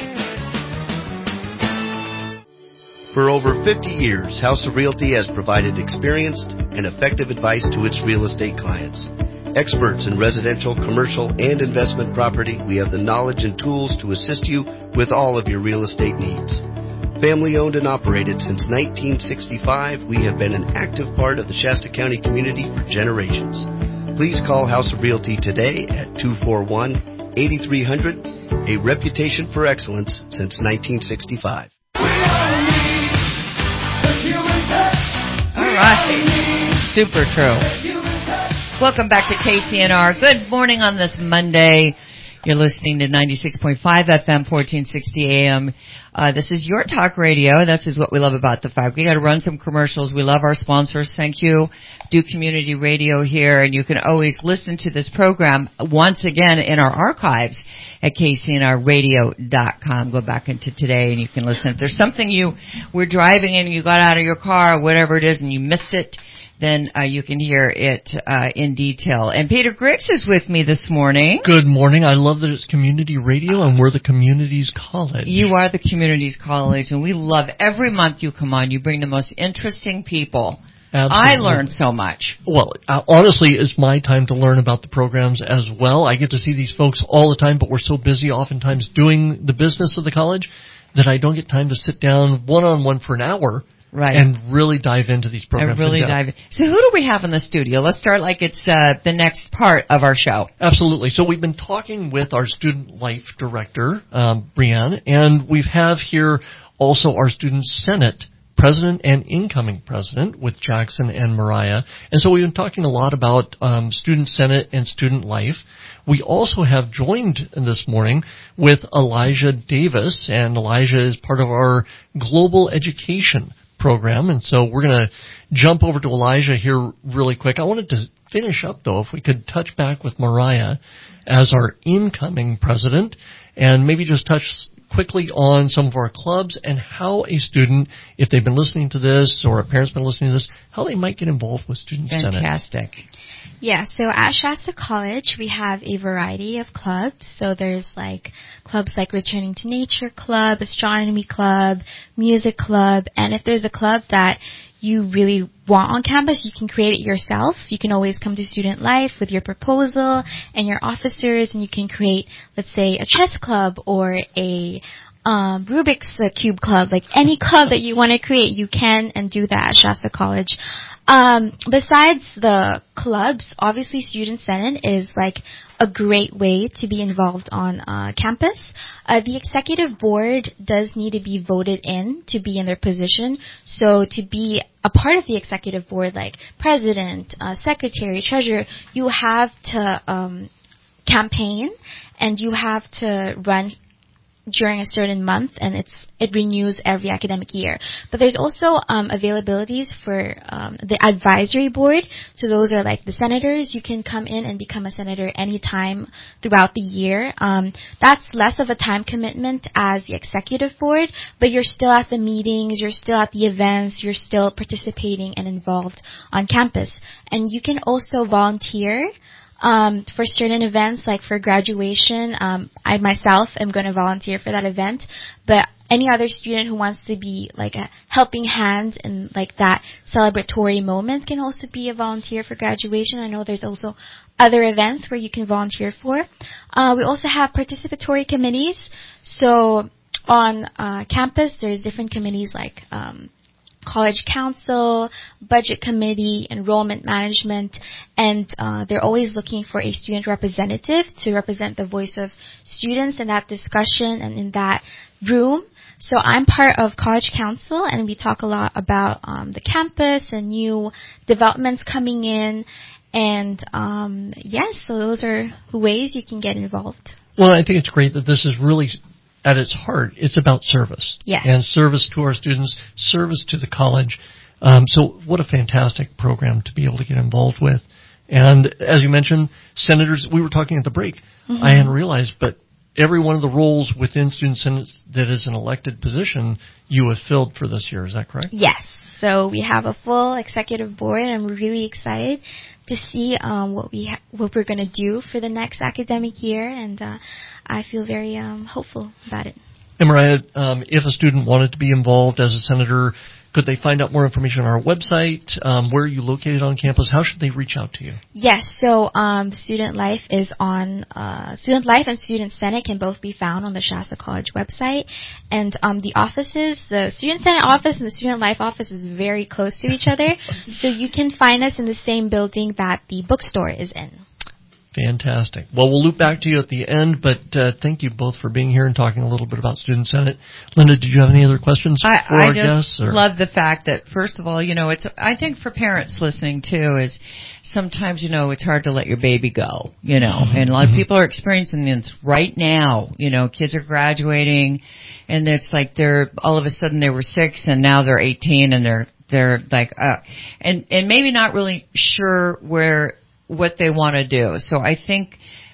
For over 50 years, House of Realty has provided experienced and effective advice to its real estate clients. Experts in residential, commercial, and investment property, we have the knowledge and tools to assist you with all of your real estate needs. Family owned and operated since 1965, we have been an active part of the Shasta County community for generations. Please call House of Realty today at 241-8300, a reputation for excellence since 1965. All right. Super true. Welcome back to KCNR. Good morning on this Monday. You're listening to 96.5 FM, 1460 AM. This is your talk radio. This is what we love about the fact. We got to run some commercials. We love our sponsors. Thank you. Do Community Radio here, and you can always listen to this program once again in our archives at KCNRradio.com. Go back into today and you can listen. If there's something you were driving and you got out of your car or whatever it is and you missed it, then you can hear it in detail. And Peter Griggs is with me this morning. Good morning. I love that it's community radio and we're the community's college. You are the community's college, and we love every month you come on. You bring the most interesting people. Absolutely. I learned so much. Well, honestly, it's my time to learn about the programs as well. I get to see these folks all the time, but we're so busy oftentimes doing the business of the college that I don't get time to sit down one-on-one for an hour. Right. And really dive into these programs. And really dive in. So who do we have in the studio? Let's start like it's the next part of our show. Absolutely. So we've been talking with our Student Life Director, Brianne, and we have here also our Student Senate President and incoming President with Jackson and Mariah. And so we've been talking a lot about Student Senate and Student Life. We also have joined this morning with Elijah Davis, and Elijah is part of our Global Education program. And so we're going to jump over to Elijah here really quick. I wanted to finish up, though, if we could touch back with Mariah as our incoming president and maybe just touch quickly on some of our clubs and how a student, if they've been listening to this or a parent's been listening to this, how they might get involved with Student Senate. Fantastic. Yeah, so at Shasta College, we have a variety of clubs. So there's like clubs like Returning to Nature Club, Astronomy Club, Music Club, and if there's a club that you really want on campus, you can create it yourself. You can always come to Student Life with your proposal and your officers, and you can create, let's say, a chess club or a Rubik's Cube club. Like any club that you want to create, you can and do that at Shasta College. Besides the clubs, obviously Student Senate is like a great way to be involved on campus. The executive board does need to be voted in to be in their position. So to be a part of the executive board, like president, secretary, treasurer, you have to campaign and you have to run during a certain month, and it renews every academic year. But there's also availabilities for the advisory board. So those are like the senators. You can come in and become a senator anytime throughout the year. That's less of a time commitment as the executive board, but you're still at the meetings, you're still at the events, you're still participating and involved on campus. And you can also volunteer for certain events, like for graduation. I myself am going to volunteer for that event, but any other student who wants to be like a helping hand in like that celebratory moment can also be a volunteer for graduation. I know there's also other events where you can volunteer for. We also have participatory committees. So On campus, there's different committees like College Council, Budget Committee, Enrollment Management, and they're always looking for a student representative to represent the voice of students in that discussion and in that room. So I'm part of College Council, and we talk a lot about the campus and new developments coming in. And yes, so those are ways you can get involved. Well, I think it's great that this is really, at its heart, it's about service. Yes. And service to our students, service to the college. So what a fantastic program to be able to get involved with. And as you mentioned, senators, we were talking at the break. Mm-hmm. I hadn't realized, but every one of the roles within Student Senate that is an elected position, you have filled for this year. Is that correct? Yes. So we have a full executive board, and we're really excited to see what we're going to do for the next academic year, and I feel very hopeful about it. And Mariah, if a student wanted to be involved as a senator, could they find out more information on our website? Where are you located on campus? How should they reach out to you? Yes, so Student Life is on Student Life and Student Senate can both be found on the Shasta College website, and the offices, the Student Senate office and the Student Life office is very close to each other, so you can find us in the same building that the bookstore is in. Fantastic. Well, we'll loop back to you at the end, but thank you both for being here and talking a little bit about Student Senate. Linda, did you have any other questions for our guests? I just love the fact that, first of all, it's, I think for parents listening too, is sometimes, it's hard to let your baby go, and a lot of people are experiencing this right now. Kids are graduating, and it's like all of a sudden they were 6 and now they're 18 and they're like, and maybe not really sure what they want to do. So I think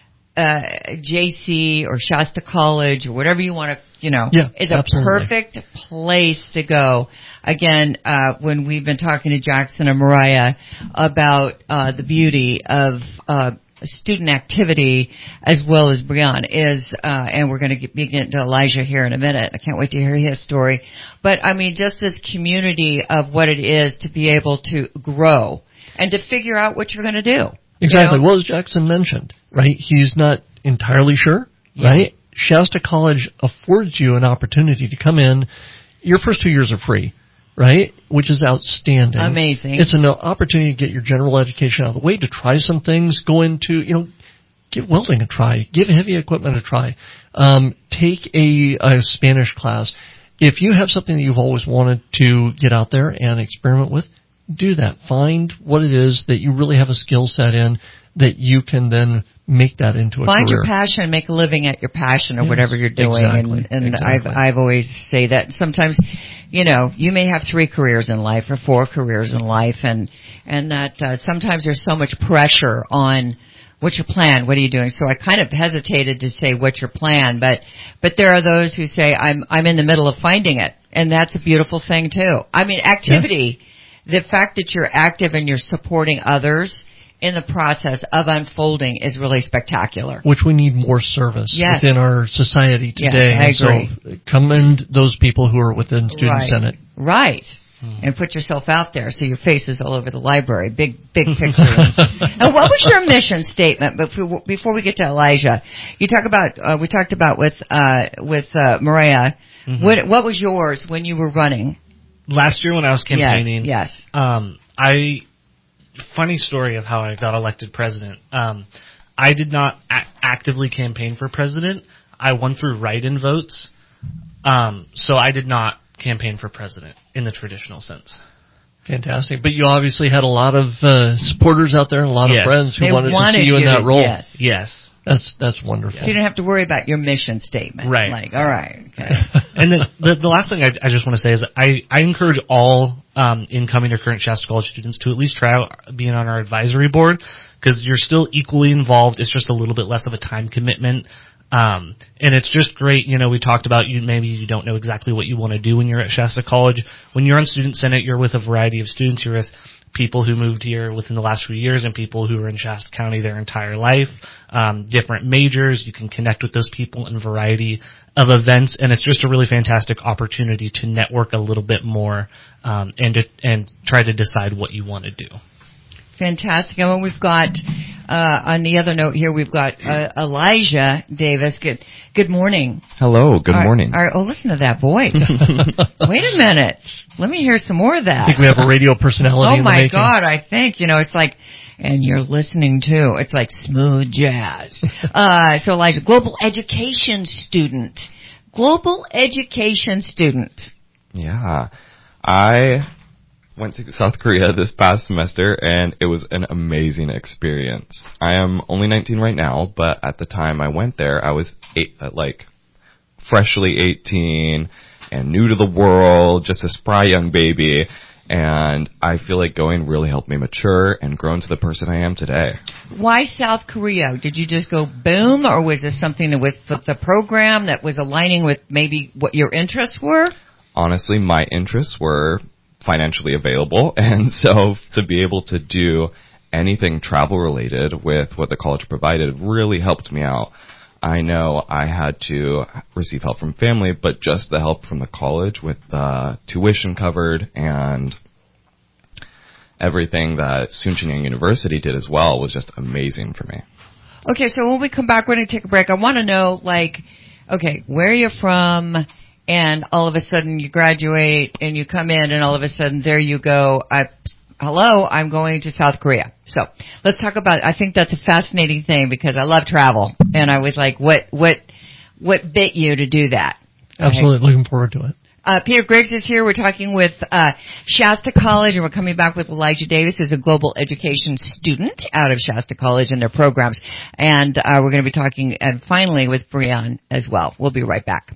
JC or Shasta College or whatever you want to, is a perfect place to go. Again, when we've been talking to Jackson and Mariah about the beauty of student activity as well as Brian is, and we're going to be getting to Elijah here in a minute. I can't wait to hear his story. But I mean, just this community of what it is to be able to grow and to figure out what you're going to do. Exactly. Well, as Jackson mentioned, right, he's not entirely sure, right? Shasta College affords you an opportunity to come in. Your first 2 years are free, right, which is outstanding. Amazing. It's an opportunity to get your general education out of the way, to try some things, go into, give welding a try, give heavy equipment a try, take a Spanish class. If you have something that you've always wanted to get out there and experiment with, do that. Find what it is that you really have a skill set in that you can then make that into a career. Find your passion and make a living at your passion or whatever you're doing. Exactly, and exactly. I've always say that sometimes, you may have 3 careers in life or 4 careers in life, and that sometimes there's so much pressure on what's your plan, what are you doing? So I kind of hesitated to say what's your plan, but there are those who say I'm in the middle of finding it, and that's a beautiful thing too. I mean, activity. Yeah. The fact that you're active and you're supporting others in the process of unfolding is really spectacular. Which we need more service within our society today. Yes, I agree. So commend those people who are within Student Senate. Right. And put yourself out there so your face is all over the library. Big picture. And what was your mission statement? Before we get to Elijah, we talked about with Mariah. Mm-hmm. What was yours when you were running? Last year when I was campaigning, yes. Funny story of how I got elected president. I did not actively campaign for president. I won through write-in votes. So I did not campaign for president in the traditional sense. Fantastic. But you obviously had a lot of supporters out there and a lot of friends who wanted to see you in that role. Yes. That's wonderful. So you didn't have to worry about your mission statement. Right. Like, all right. Okay. And then the last thing I just want to say is I encourage all incoming or current Shasta College students to at least try out being on our advisory board, because you're still equally involved. It's just a little bit less of a time commitment. And it's just great. We talked about maybe you don't know exactly what you want to do when you're at Shasta College. When you're on Student Senate, you're with a variety of students. You're with people who moved here within the last few years and people who are in Shasta County their entire life, different majors. You can connect with those people in a variety of events, and it's just a really fantastic opportunity to network a little bit more and try to decide what you want to do. Fantastic. And we've got On the other note here, we've got Elijah Davis. Good morning. Hello, good morning. Oh, listen to that voice. Wait a minute. Let me hear some more of that. I think we have a radio personality in the making. Oh, my God. I think, it's like, and you're listening to, it's like smooth jazz. So, Elijah, global education student. Yeah. I went to South Korea this past semester, and it was an amazing experience. I am only 19 right now, but at the time I went there, I was freshly 18 and new to the world, just a spry young baby. And I feel like going really helped me mature and grow into the person I am today. Why South Korea? Did you just go boom, or was this something with the program that was aligning with maybe what your interests were? Honestly, my interests were financially available, and so to be able to do anything travel related with what the college provided really helped me out. I know I had to receive help from family, but just the help from the college with tuition covered and everything that Soonchunhyang University did as well was just amazing for me. Okay, so when we come back, we're going to take a break. I want to know, where you're from, and all of a sudden you graduate and you come in, and all of a sudden there you go. I'm going to South Korea. So let's talk about, I think that's a fascinating thing because I love travel. And I was like, what bit you to do that? Absolutely. Looking forward to it. Peter Griggs is here. We're talking with Shasta College, and we're coming back with Elijah Davis, who's a global education student out of Shasta College and their programs. And we're going to be talking, and finally, with Brianne as well. We'll be right back.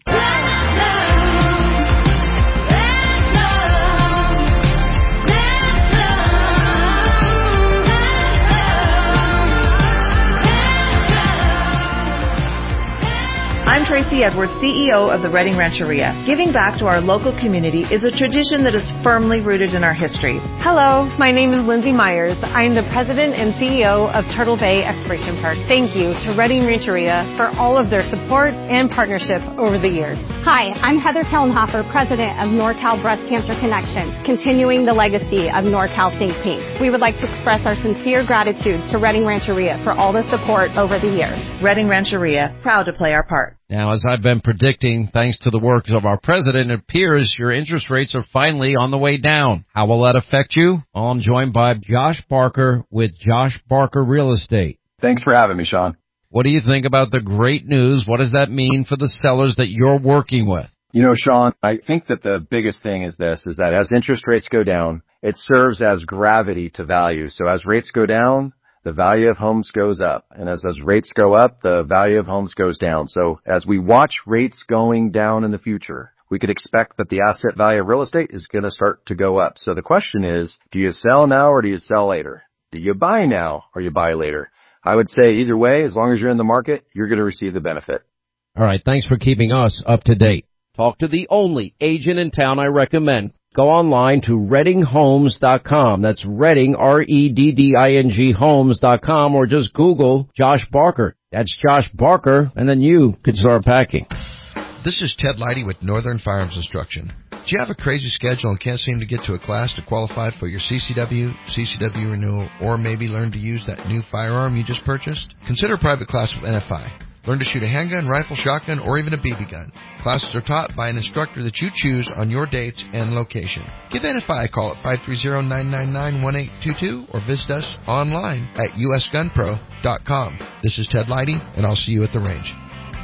I'm Tracy Edwards, CEO of the Reading Rancheria. Giving back to our local community is a tradition that is firmly rooted in our history. Hello, my name is Lindsay Myers. I am the president and CEO of Turtle Bay Exploration Park. Thank you to Reading Rancheria for all of their support and partnership over the years. Hi, I'm Heather Kellenhofer, president of NorCal Breast Cancer Connection, continuing the legacy of NorCal Think Pink. We would like to express our sincere gratitude to Reading Rancheria for all the support over the years. Reading Rancheria, proud to play our part. Now, as I've been predicting, thanks to the work of our president, it appears your interest rates are finally on the way down. How will that affect you? I'm joined by Josh Barker with Josh Barker Real Estate. Thanks for having me, Sean. What do you think about the great news? What does that mean for the sellers that you're working with? You know, Sean, I think that the biggest thing is that as interest rates go down, it serves as gravity to value. So as rates go down, the value of homes goes up. And as those rates go up, the value of homes goes down. So as we watch rates going down in the future, we could expect that the asset value of real estate is going to start to go up. So the question is, do you sell now or do you sell later? Do you buy now or you buy later? I would say either way, as long as you're in the market, you're going to receive the benefit. All right. Thanks for keeping us up to date. Talk to the only agent in town I recommend. Go online to ReddingHomes.com. That's Redding, REDDING Homes.com, or just Google Josh Barker. That's Josh Barker, and then you could start packing. This is Ted Leidy with Northern Firearms Instruction. Do you have a crazy schedule and can't seem to get to a class to qualify for your CCW renewal, or maybe learn to use that new firearm you just purchased? Consider a private class with NFI. Learn to shoot a handgun, rifle, shotgun, or even a BB gun. Classes are taught by an instructor that you choose on your dates and location. Give NFI a call at 530-999-1822 or visit us online at usgunpro.com. This is Ted Leidy, and I'll see you at the range.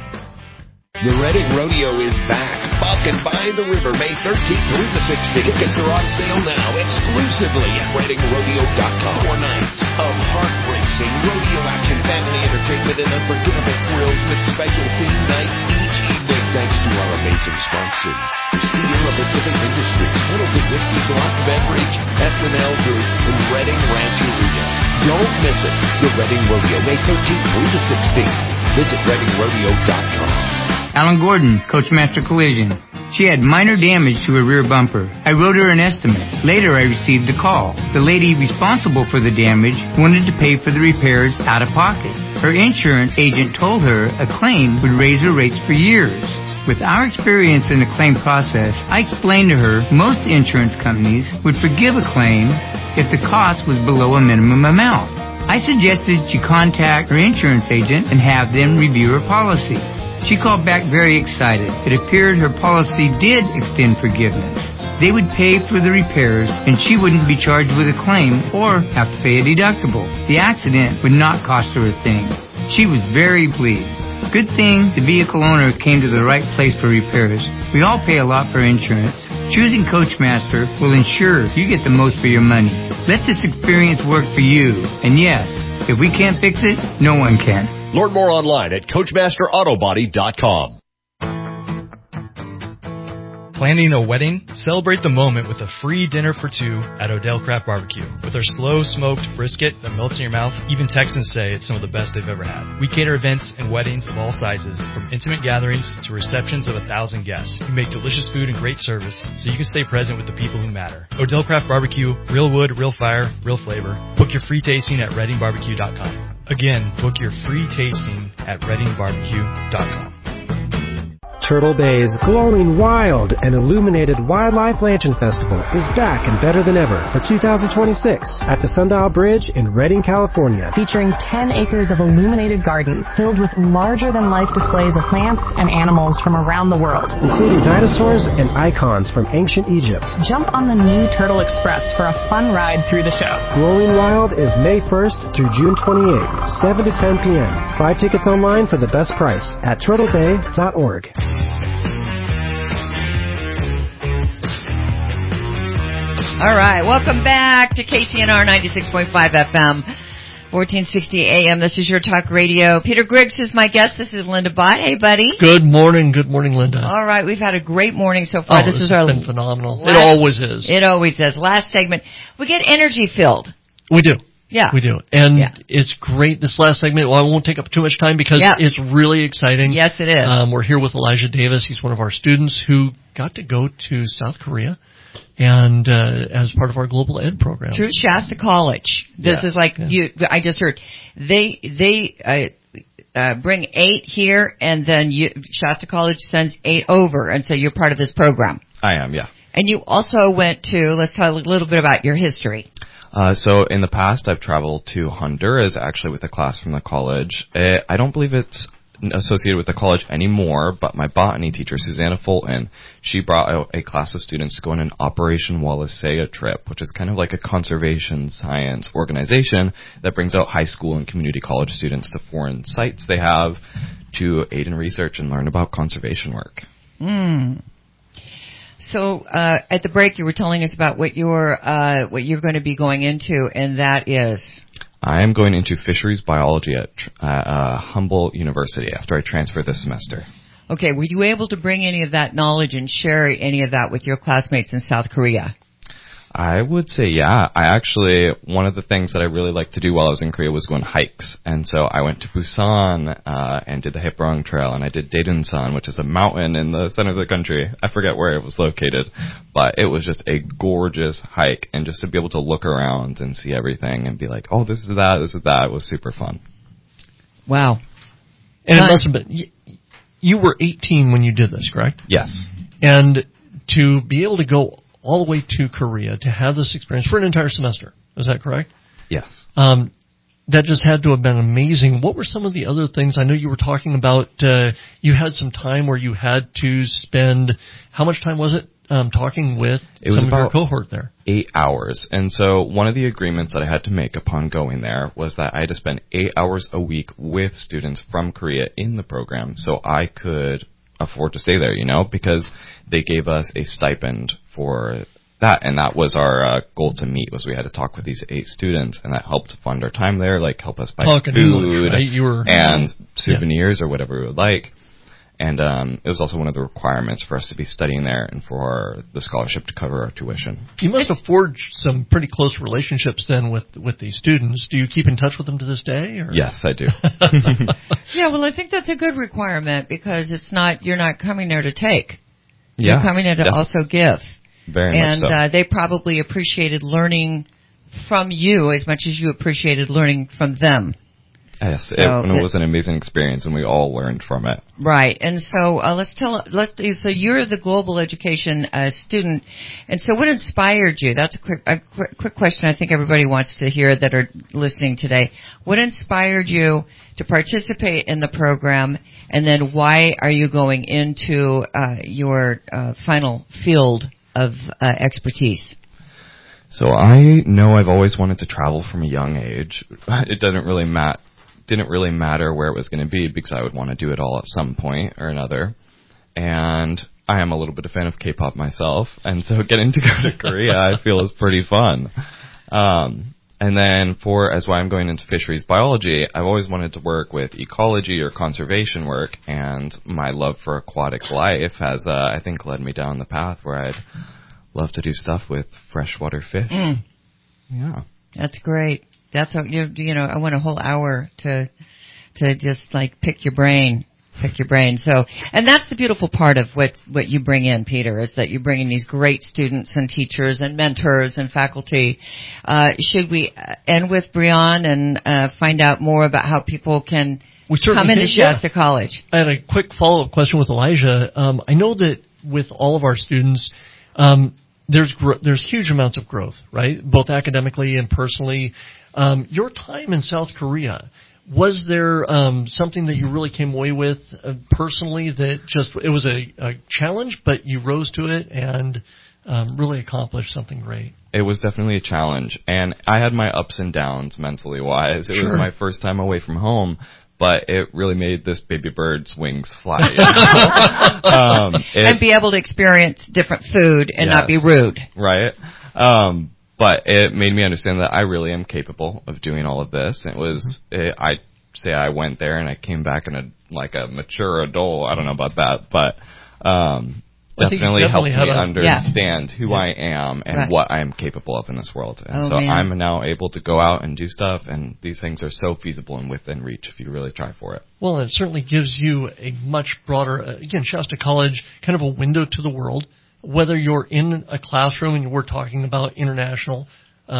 The Reading Rodeo is back. Buck and by the River, May 13th through the 16th. Tickets are on sale now exclusively at ReadingRodeo.com. 4 nights of heart-racing rodeo action, family entertainment, and unforgettable thrills with special theme nights each evening. Thanks to our amazing sponsors: Sierra Pacific Industries, Pendleton Whiskey, Block Beverage, SNL Group, and Reading Rancheria. Don't miss it. The Reading Rodeo, May 13th through the 16th. Visit ReadingRodeo.com. Alan Gordon, Coachmaster Collision. She had minor damage to her rear bumper. I wrote her an estimate. Later, I received a call. The lady responsible for the damage wanted to pay for the repairs out of pocket. Her insurance agent told her a claim would raise her rates for years. With our experience in the claim process, I explained to her most insurance companies would forgive a claim if the cost was below a minimum amount. I suggested she contact her insurance agent and have them review her policy. She called back very excited. It appeared her policy did extend forgiveness. They would pay for the repairs, and she wouldn't be charged with a claim or have to pay a deductible. The accident would not cost her a thing. She was very pleased. Good thing the vehicle owner came to the right place for repairs. We all pay a lot for insurance. Choosing Coachmaster will ensure you get the most for your money. Let this experience work for you. And yes, if we can't fix it, no one can. Learn more online at CoachmasterAutobody.com. Planning a wedding? Celebrate the moment with a free dinner for two at Odell Craft Barbecue. With our slow smoked brisket that melts in your mouth, even Texans say it's some of the best they've ever had. We cater events and weddings of all sizes, from intimate gatherings to receptions of 1,000 guests. We make delicious food and great service, so you can stay present with the people who matter. Odell Craft Barbecue, real wood, real fire, real flavor. Book your free tasting at ReddingBarbecue.com. Again, book your free tasting at ReddingBarbecue.com. Turtle Bay's glowing wild and illuminated Wildlife Lantern Festival is back and better than ever for 2026 at the Sundial Bridge in Redding, California. Featuring 10 acres of illuminated gardens filled with larger-than-life displays of plants and animals from around the world, including dinosaurs and icons from ancient Egypt. Jump on the new Turtle Express for a fun ride through the show. Glowing Wild is May 1st through June 28th, 7 to 10 p.m. Buy tickets online for the best price at turtlebay.org. All right, welcome back to KCNR 96.5 FM, 1460 AM. This is your talk radio. Peter Griggs is my guest. This is Linda Bott. Hey, buddy. Good morning, Linda. All right, we've had a great morning so far. This has been phenomenal. It always is. It always is. Last segment, we get energy filled. We do. Yeah. We do. And it's great, this last segment. Well, I won't take up too much time because it's really exciting. Yes, it is. We're here with Elijah Davis. He's one of our students who got to go to South Korea. And as part of our global ed program through Shasta College. This is like I just heard they bring 8 here, and then Shasta College sends 8 over, and so you're part of this program. I am, yeah. And you also went to. Let's talk a little bit about your history. So in the past, I've traveled to Honduras, actually with a class from the college. I don't believe it's associated with the college anymore, but my botany teacher, Susanna Fulton, she brought out a class of students to go on an Operation Wallacea trip, which is kind of like a conservation science organization that brings out high school and community college students to foreign sites they have to aid in research and learn about conservation work. So at the break, you were telling us about what you're going to be going into, and that is. I am going into fisheries biology at Humboldt University after I transfer this semester. Okay, were you able to bring any of that knowledge and share any of that with your classmates in South Korea? I would say, yeah. One of the things that I really liked to do while I was in Korea was go on hikes. And so I went to Busan and did the Haeprong Trail, and I did Daejeon, which is a mountain in the center of the country. I forget where it was located, but it was just a gorgeous hike. And just to be able to look around and see everything and be like, oh, this is that, was super fun. Wow. And it must have been, you were 18 when you did this, correct? Yes. And to be able to go all the way to Korea to have this experience for an entire semester. Is that correct? Yes. That just had to have been amazing. What were some of the other things? I know you were talking about you had some time where you had to spend, how much time was it talking with some of your cohort there? 8 hours. And so one of the agreements that I had to make upon going there was that I had to spend 8 hours a week with students from Korea in the program so I could afford to stay there, because they gave us a stipend for that, and that was our goal to meet, was we had to talk with these 8 students, and that helped fund our time there, like help us buy food and souvenirs or whatever we would like. And it was also one of the requirements for us to be studying there and for the scholarship to cover our tuition. You must have forged some pretty close relationships then with these students. Do you keep in touch with them to this day? Or? Yes, I do. Yeah, well, I think that's a good requirement because you're not coming there to take. You're coming there to also give. Very much so. And they probably appreciated learning from you as much as you appreciated learning from them. Yes, it was an amazing experience, and we all learned from it. Right, and so so you're the global education student, and so what inspired you? That's a quick question. I think everybody wants to hear that are listening today. What inspired you to participate in the program, and then why are you going into your final field of expertise? So I know I've always wanted to travel from a young age. It didn't really matter where it was going to be because I would want to do it all at some point or another. And I am a little bit a fan of K-pop myself, and so getting to go to Korea I feel is pretty fun. And then as why I'm going into fisheries biology, I've always wanted to work with ecology or conservation work, and my love for aquatic life has, I think, led me down the path where I'd love to do stuff with freshwater fish. Yeah. That's great. That's what I want a whole hour to just like pick your brain. So, and that's the beautiful part of what you bring in, Peter, is that you bring in these great students and teachers and mentors and faculty. Should we end with Brian and find out more about how people can come into Shasta College? I had a quick follow-up question with Elijah. I know that with all of our students, there's huge amounts of growth, right? Both academically and personally. Your time in South Korea, was there something that you really came away with personally that it was a challenge, but you rose to it and really accomplished something great? It was definitely a challenge, and I had my ups and downs mentally wise. It was my first time away from home, but it really made this baby bird's wings fly. And be able to experience different food and not be rude. Right. But it made me understand that I really am capable of doing all of this. I say I went there and I came back in a mature adult. I don't know about that, but definitely helped me understand who I am and what I am capable of in this world. And I'm now able to go out and do stuff, and these things are so feasible and within reach if you really try for it. Well, it certainly gives you a much broader, again, Shasta College, kind of a window to the world. Whether you're in a classroom and we're talking about international,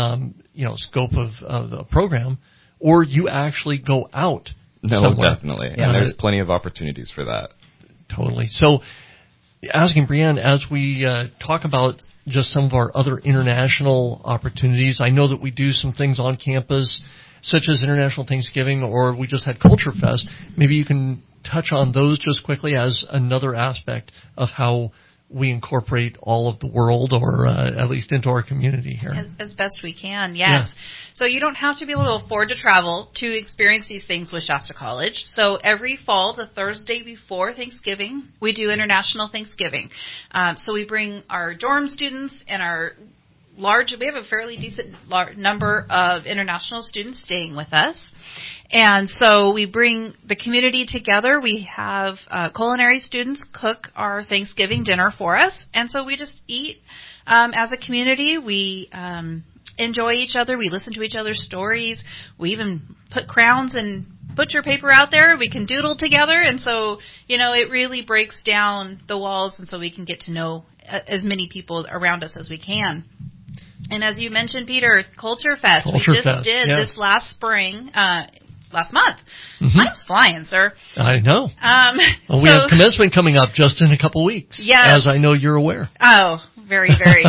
scope of the program, or you actually go out somewhere. Definitely. And there's plenty of opportunities for that. Totally. So, asking Brianne, as we talk about just some of our other international opportunities, I know that we do some things on campus, such as International Thanksgiving, or we just had Culture Fest. Maybe you can touch on those just quickly as another aspect of how we incorporate all of the world, or at least into our community here. As best we can, yes. Yeah. So you don't have to be able to afford to travel to experience these things with Shasta College. So every fall, the Thursday before Thanksgiving, we do International Thanksgiving. So we bring our dorm students and we have a fairly decent number of international students staying with us. And so we bring the community together. We have culinary students cook our Thanksgiving dinner for us. And so we just eat as a community. We enjoy each other. We listen to each other's stories. We even put crowns and butcher paper out there. We can doodle together. And so, it really breaks down the walls, and so we can get to know as many people around us as we can. And as you mentioned, Peter, Culture Fest. We just did this last spring, last month. Mm-hmm. Time's flying, sir. I know. We have commencement coming up just in a couple weeks, as I know you're aware. Oh, very, very.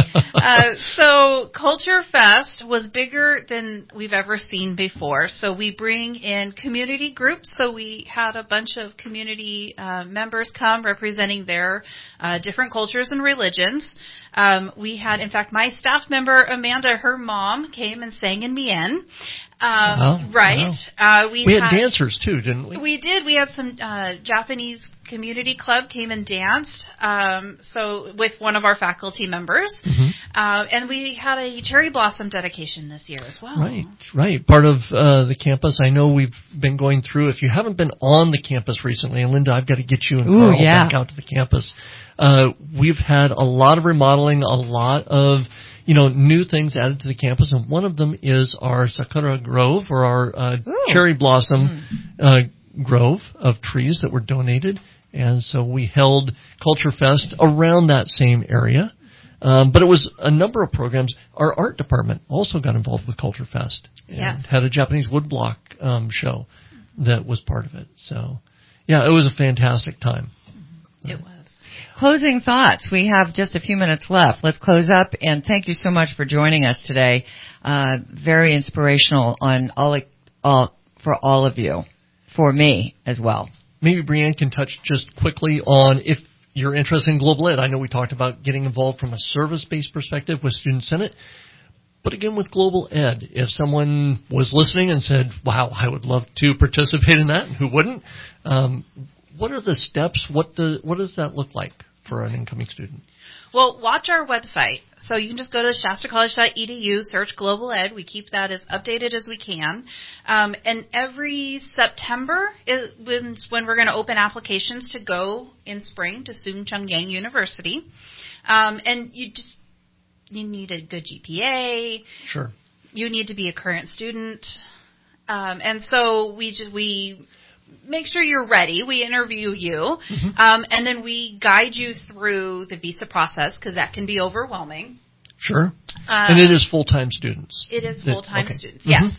So Culture Fest was bigger than we've ever seen before. So we bring in community groups. So we had a bunch of community members come representing their different cultures and religions. We had, in fact, my staff member, Amanda, her mom came and sang in Mien. Right. Wow. We had dancers too, didn't we? We did. We had some Japanese community club came and danced. So with one of our faculty members, and we had a cherry blossom dedication this year as well. Right. Part of the campus. I know we've been going through. If you haven't been on the campus recently, and Linda, I've got to get you and Carl back out to the campus. We've had a lot of remodeling, a lot of new things added to the campus, and one of them is our Sakura Grove, or our cherry blossom grove of trees that were donated. And so we held Culture Fest around that same area. But it was a number of programs. Our art department also got involved with Culture Fest and had a Japanese woodblock show. that was part of it. So, yeah, it was a fantastic time. It was. Closing thoughts. We have just a few minutes left. Let's close up, and thank you so much for joining us today. Very inspirational on for all of you, for me as well. Maybe Brianne can touch just quickly on if you're interested in Global Ed. I know we talked about getting involved from a service-based perspective with Student Senate. But again, with Global Ed, if someone was listening and said, wow, I would love to participate in that, and who wouldn't, what are the steps? What does that look like for an incoming student? Well, watch our website. So you can just go to shastacollege.edu, search Global Ed. We keep that as updated as we can. And every September is when we're going to open applications to go in spring to Soong-Chang Yang University. And you need a good GPA. Sure. You need to be a current student. And so we make sure you're ready. We interview you, and then we guide you through the visa process because that can be overwhelming. Sure. And it is full-time students. It is full-time students, yes.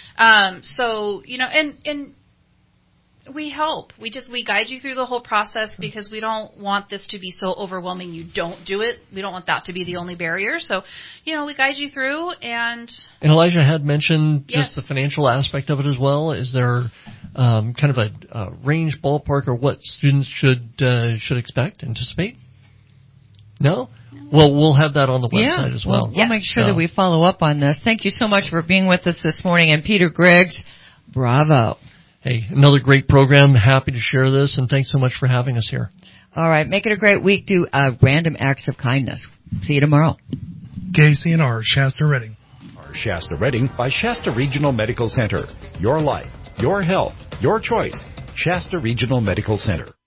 So, and we help. We guide you through the whole process because we don't want this to be so overwhelming you don't do it. We don't want that to be the only barrier. So, we guide you through and Elijah had mentioned just the financial aspect of it as well. Is there kind of a range ballpark or what students should expect, anticipate? No? Well, we'll have that on the website as well. We'll make sure that we follow up on this. Thank you so much for being with us this morning. And Peter Griggs, bravo. Hey, another great program. Happy to share this, and thanks so much for having us here. All right, make it a great week. Do random acts of kindness. See you tomorrow. KCNR, Shasta Redding. Shasta Redding by Shasta Regional Medical Center. Your life, your health, your choice. Shasta Regional Medical Center.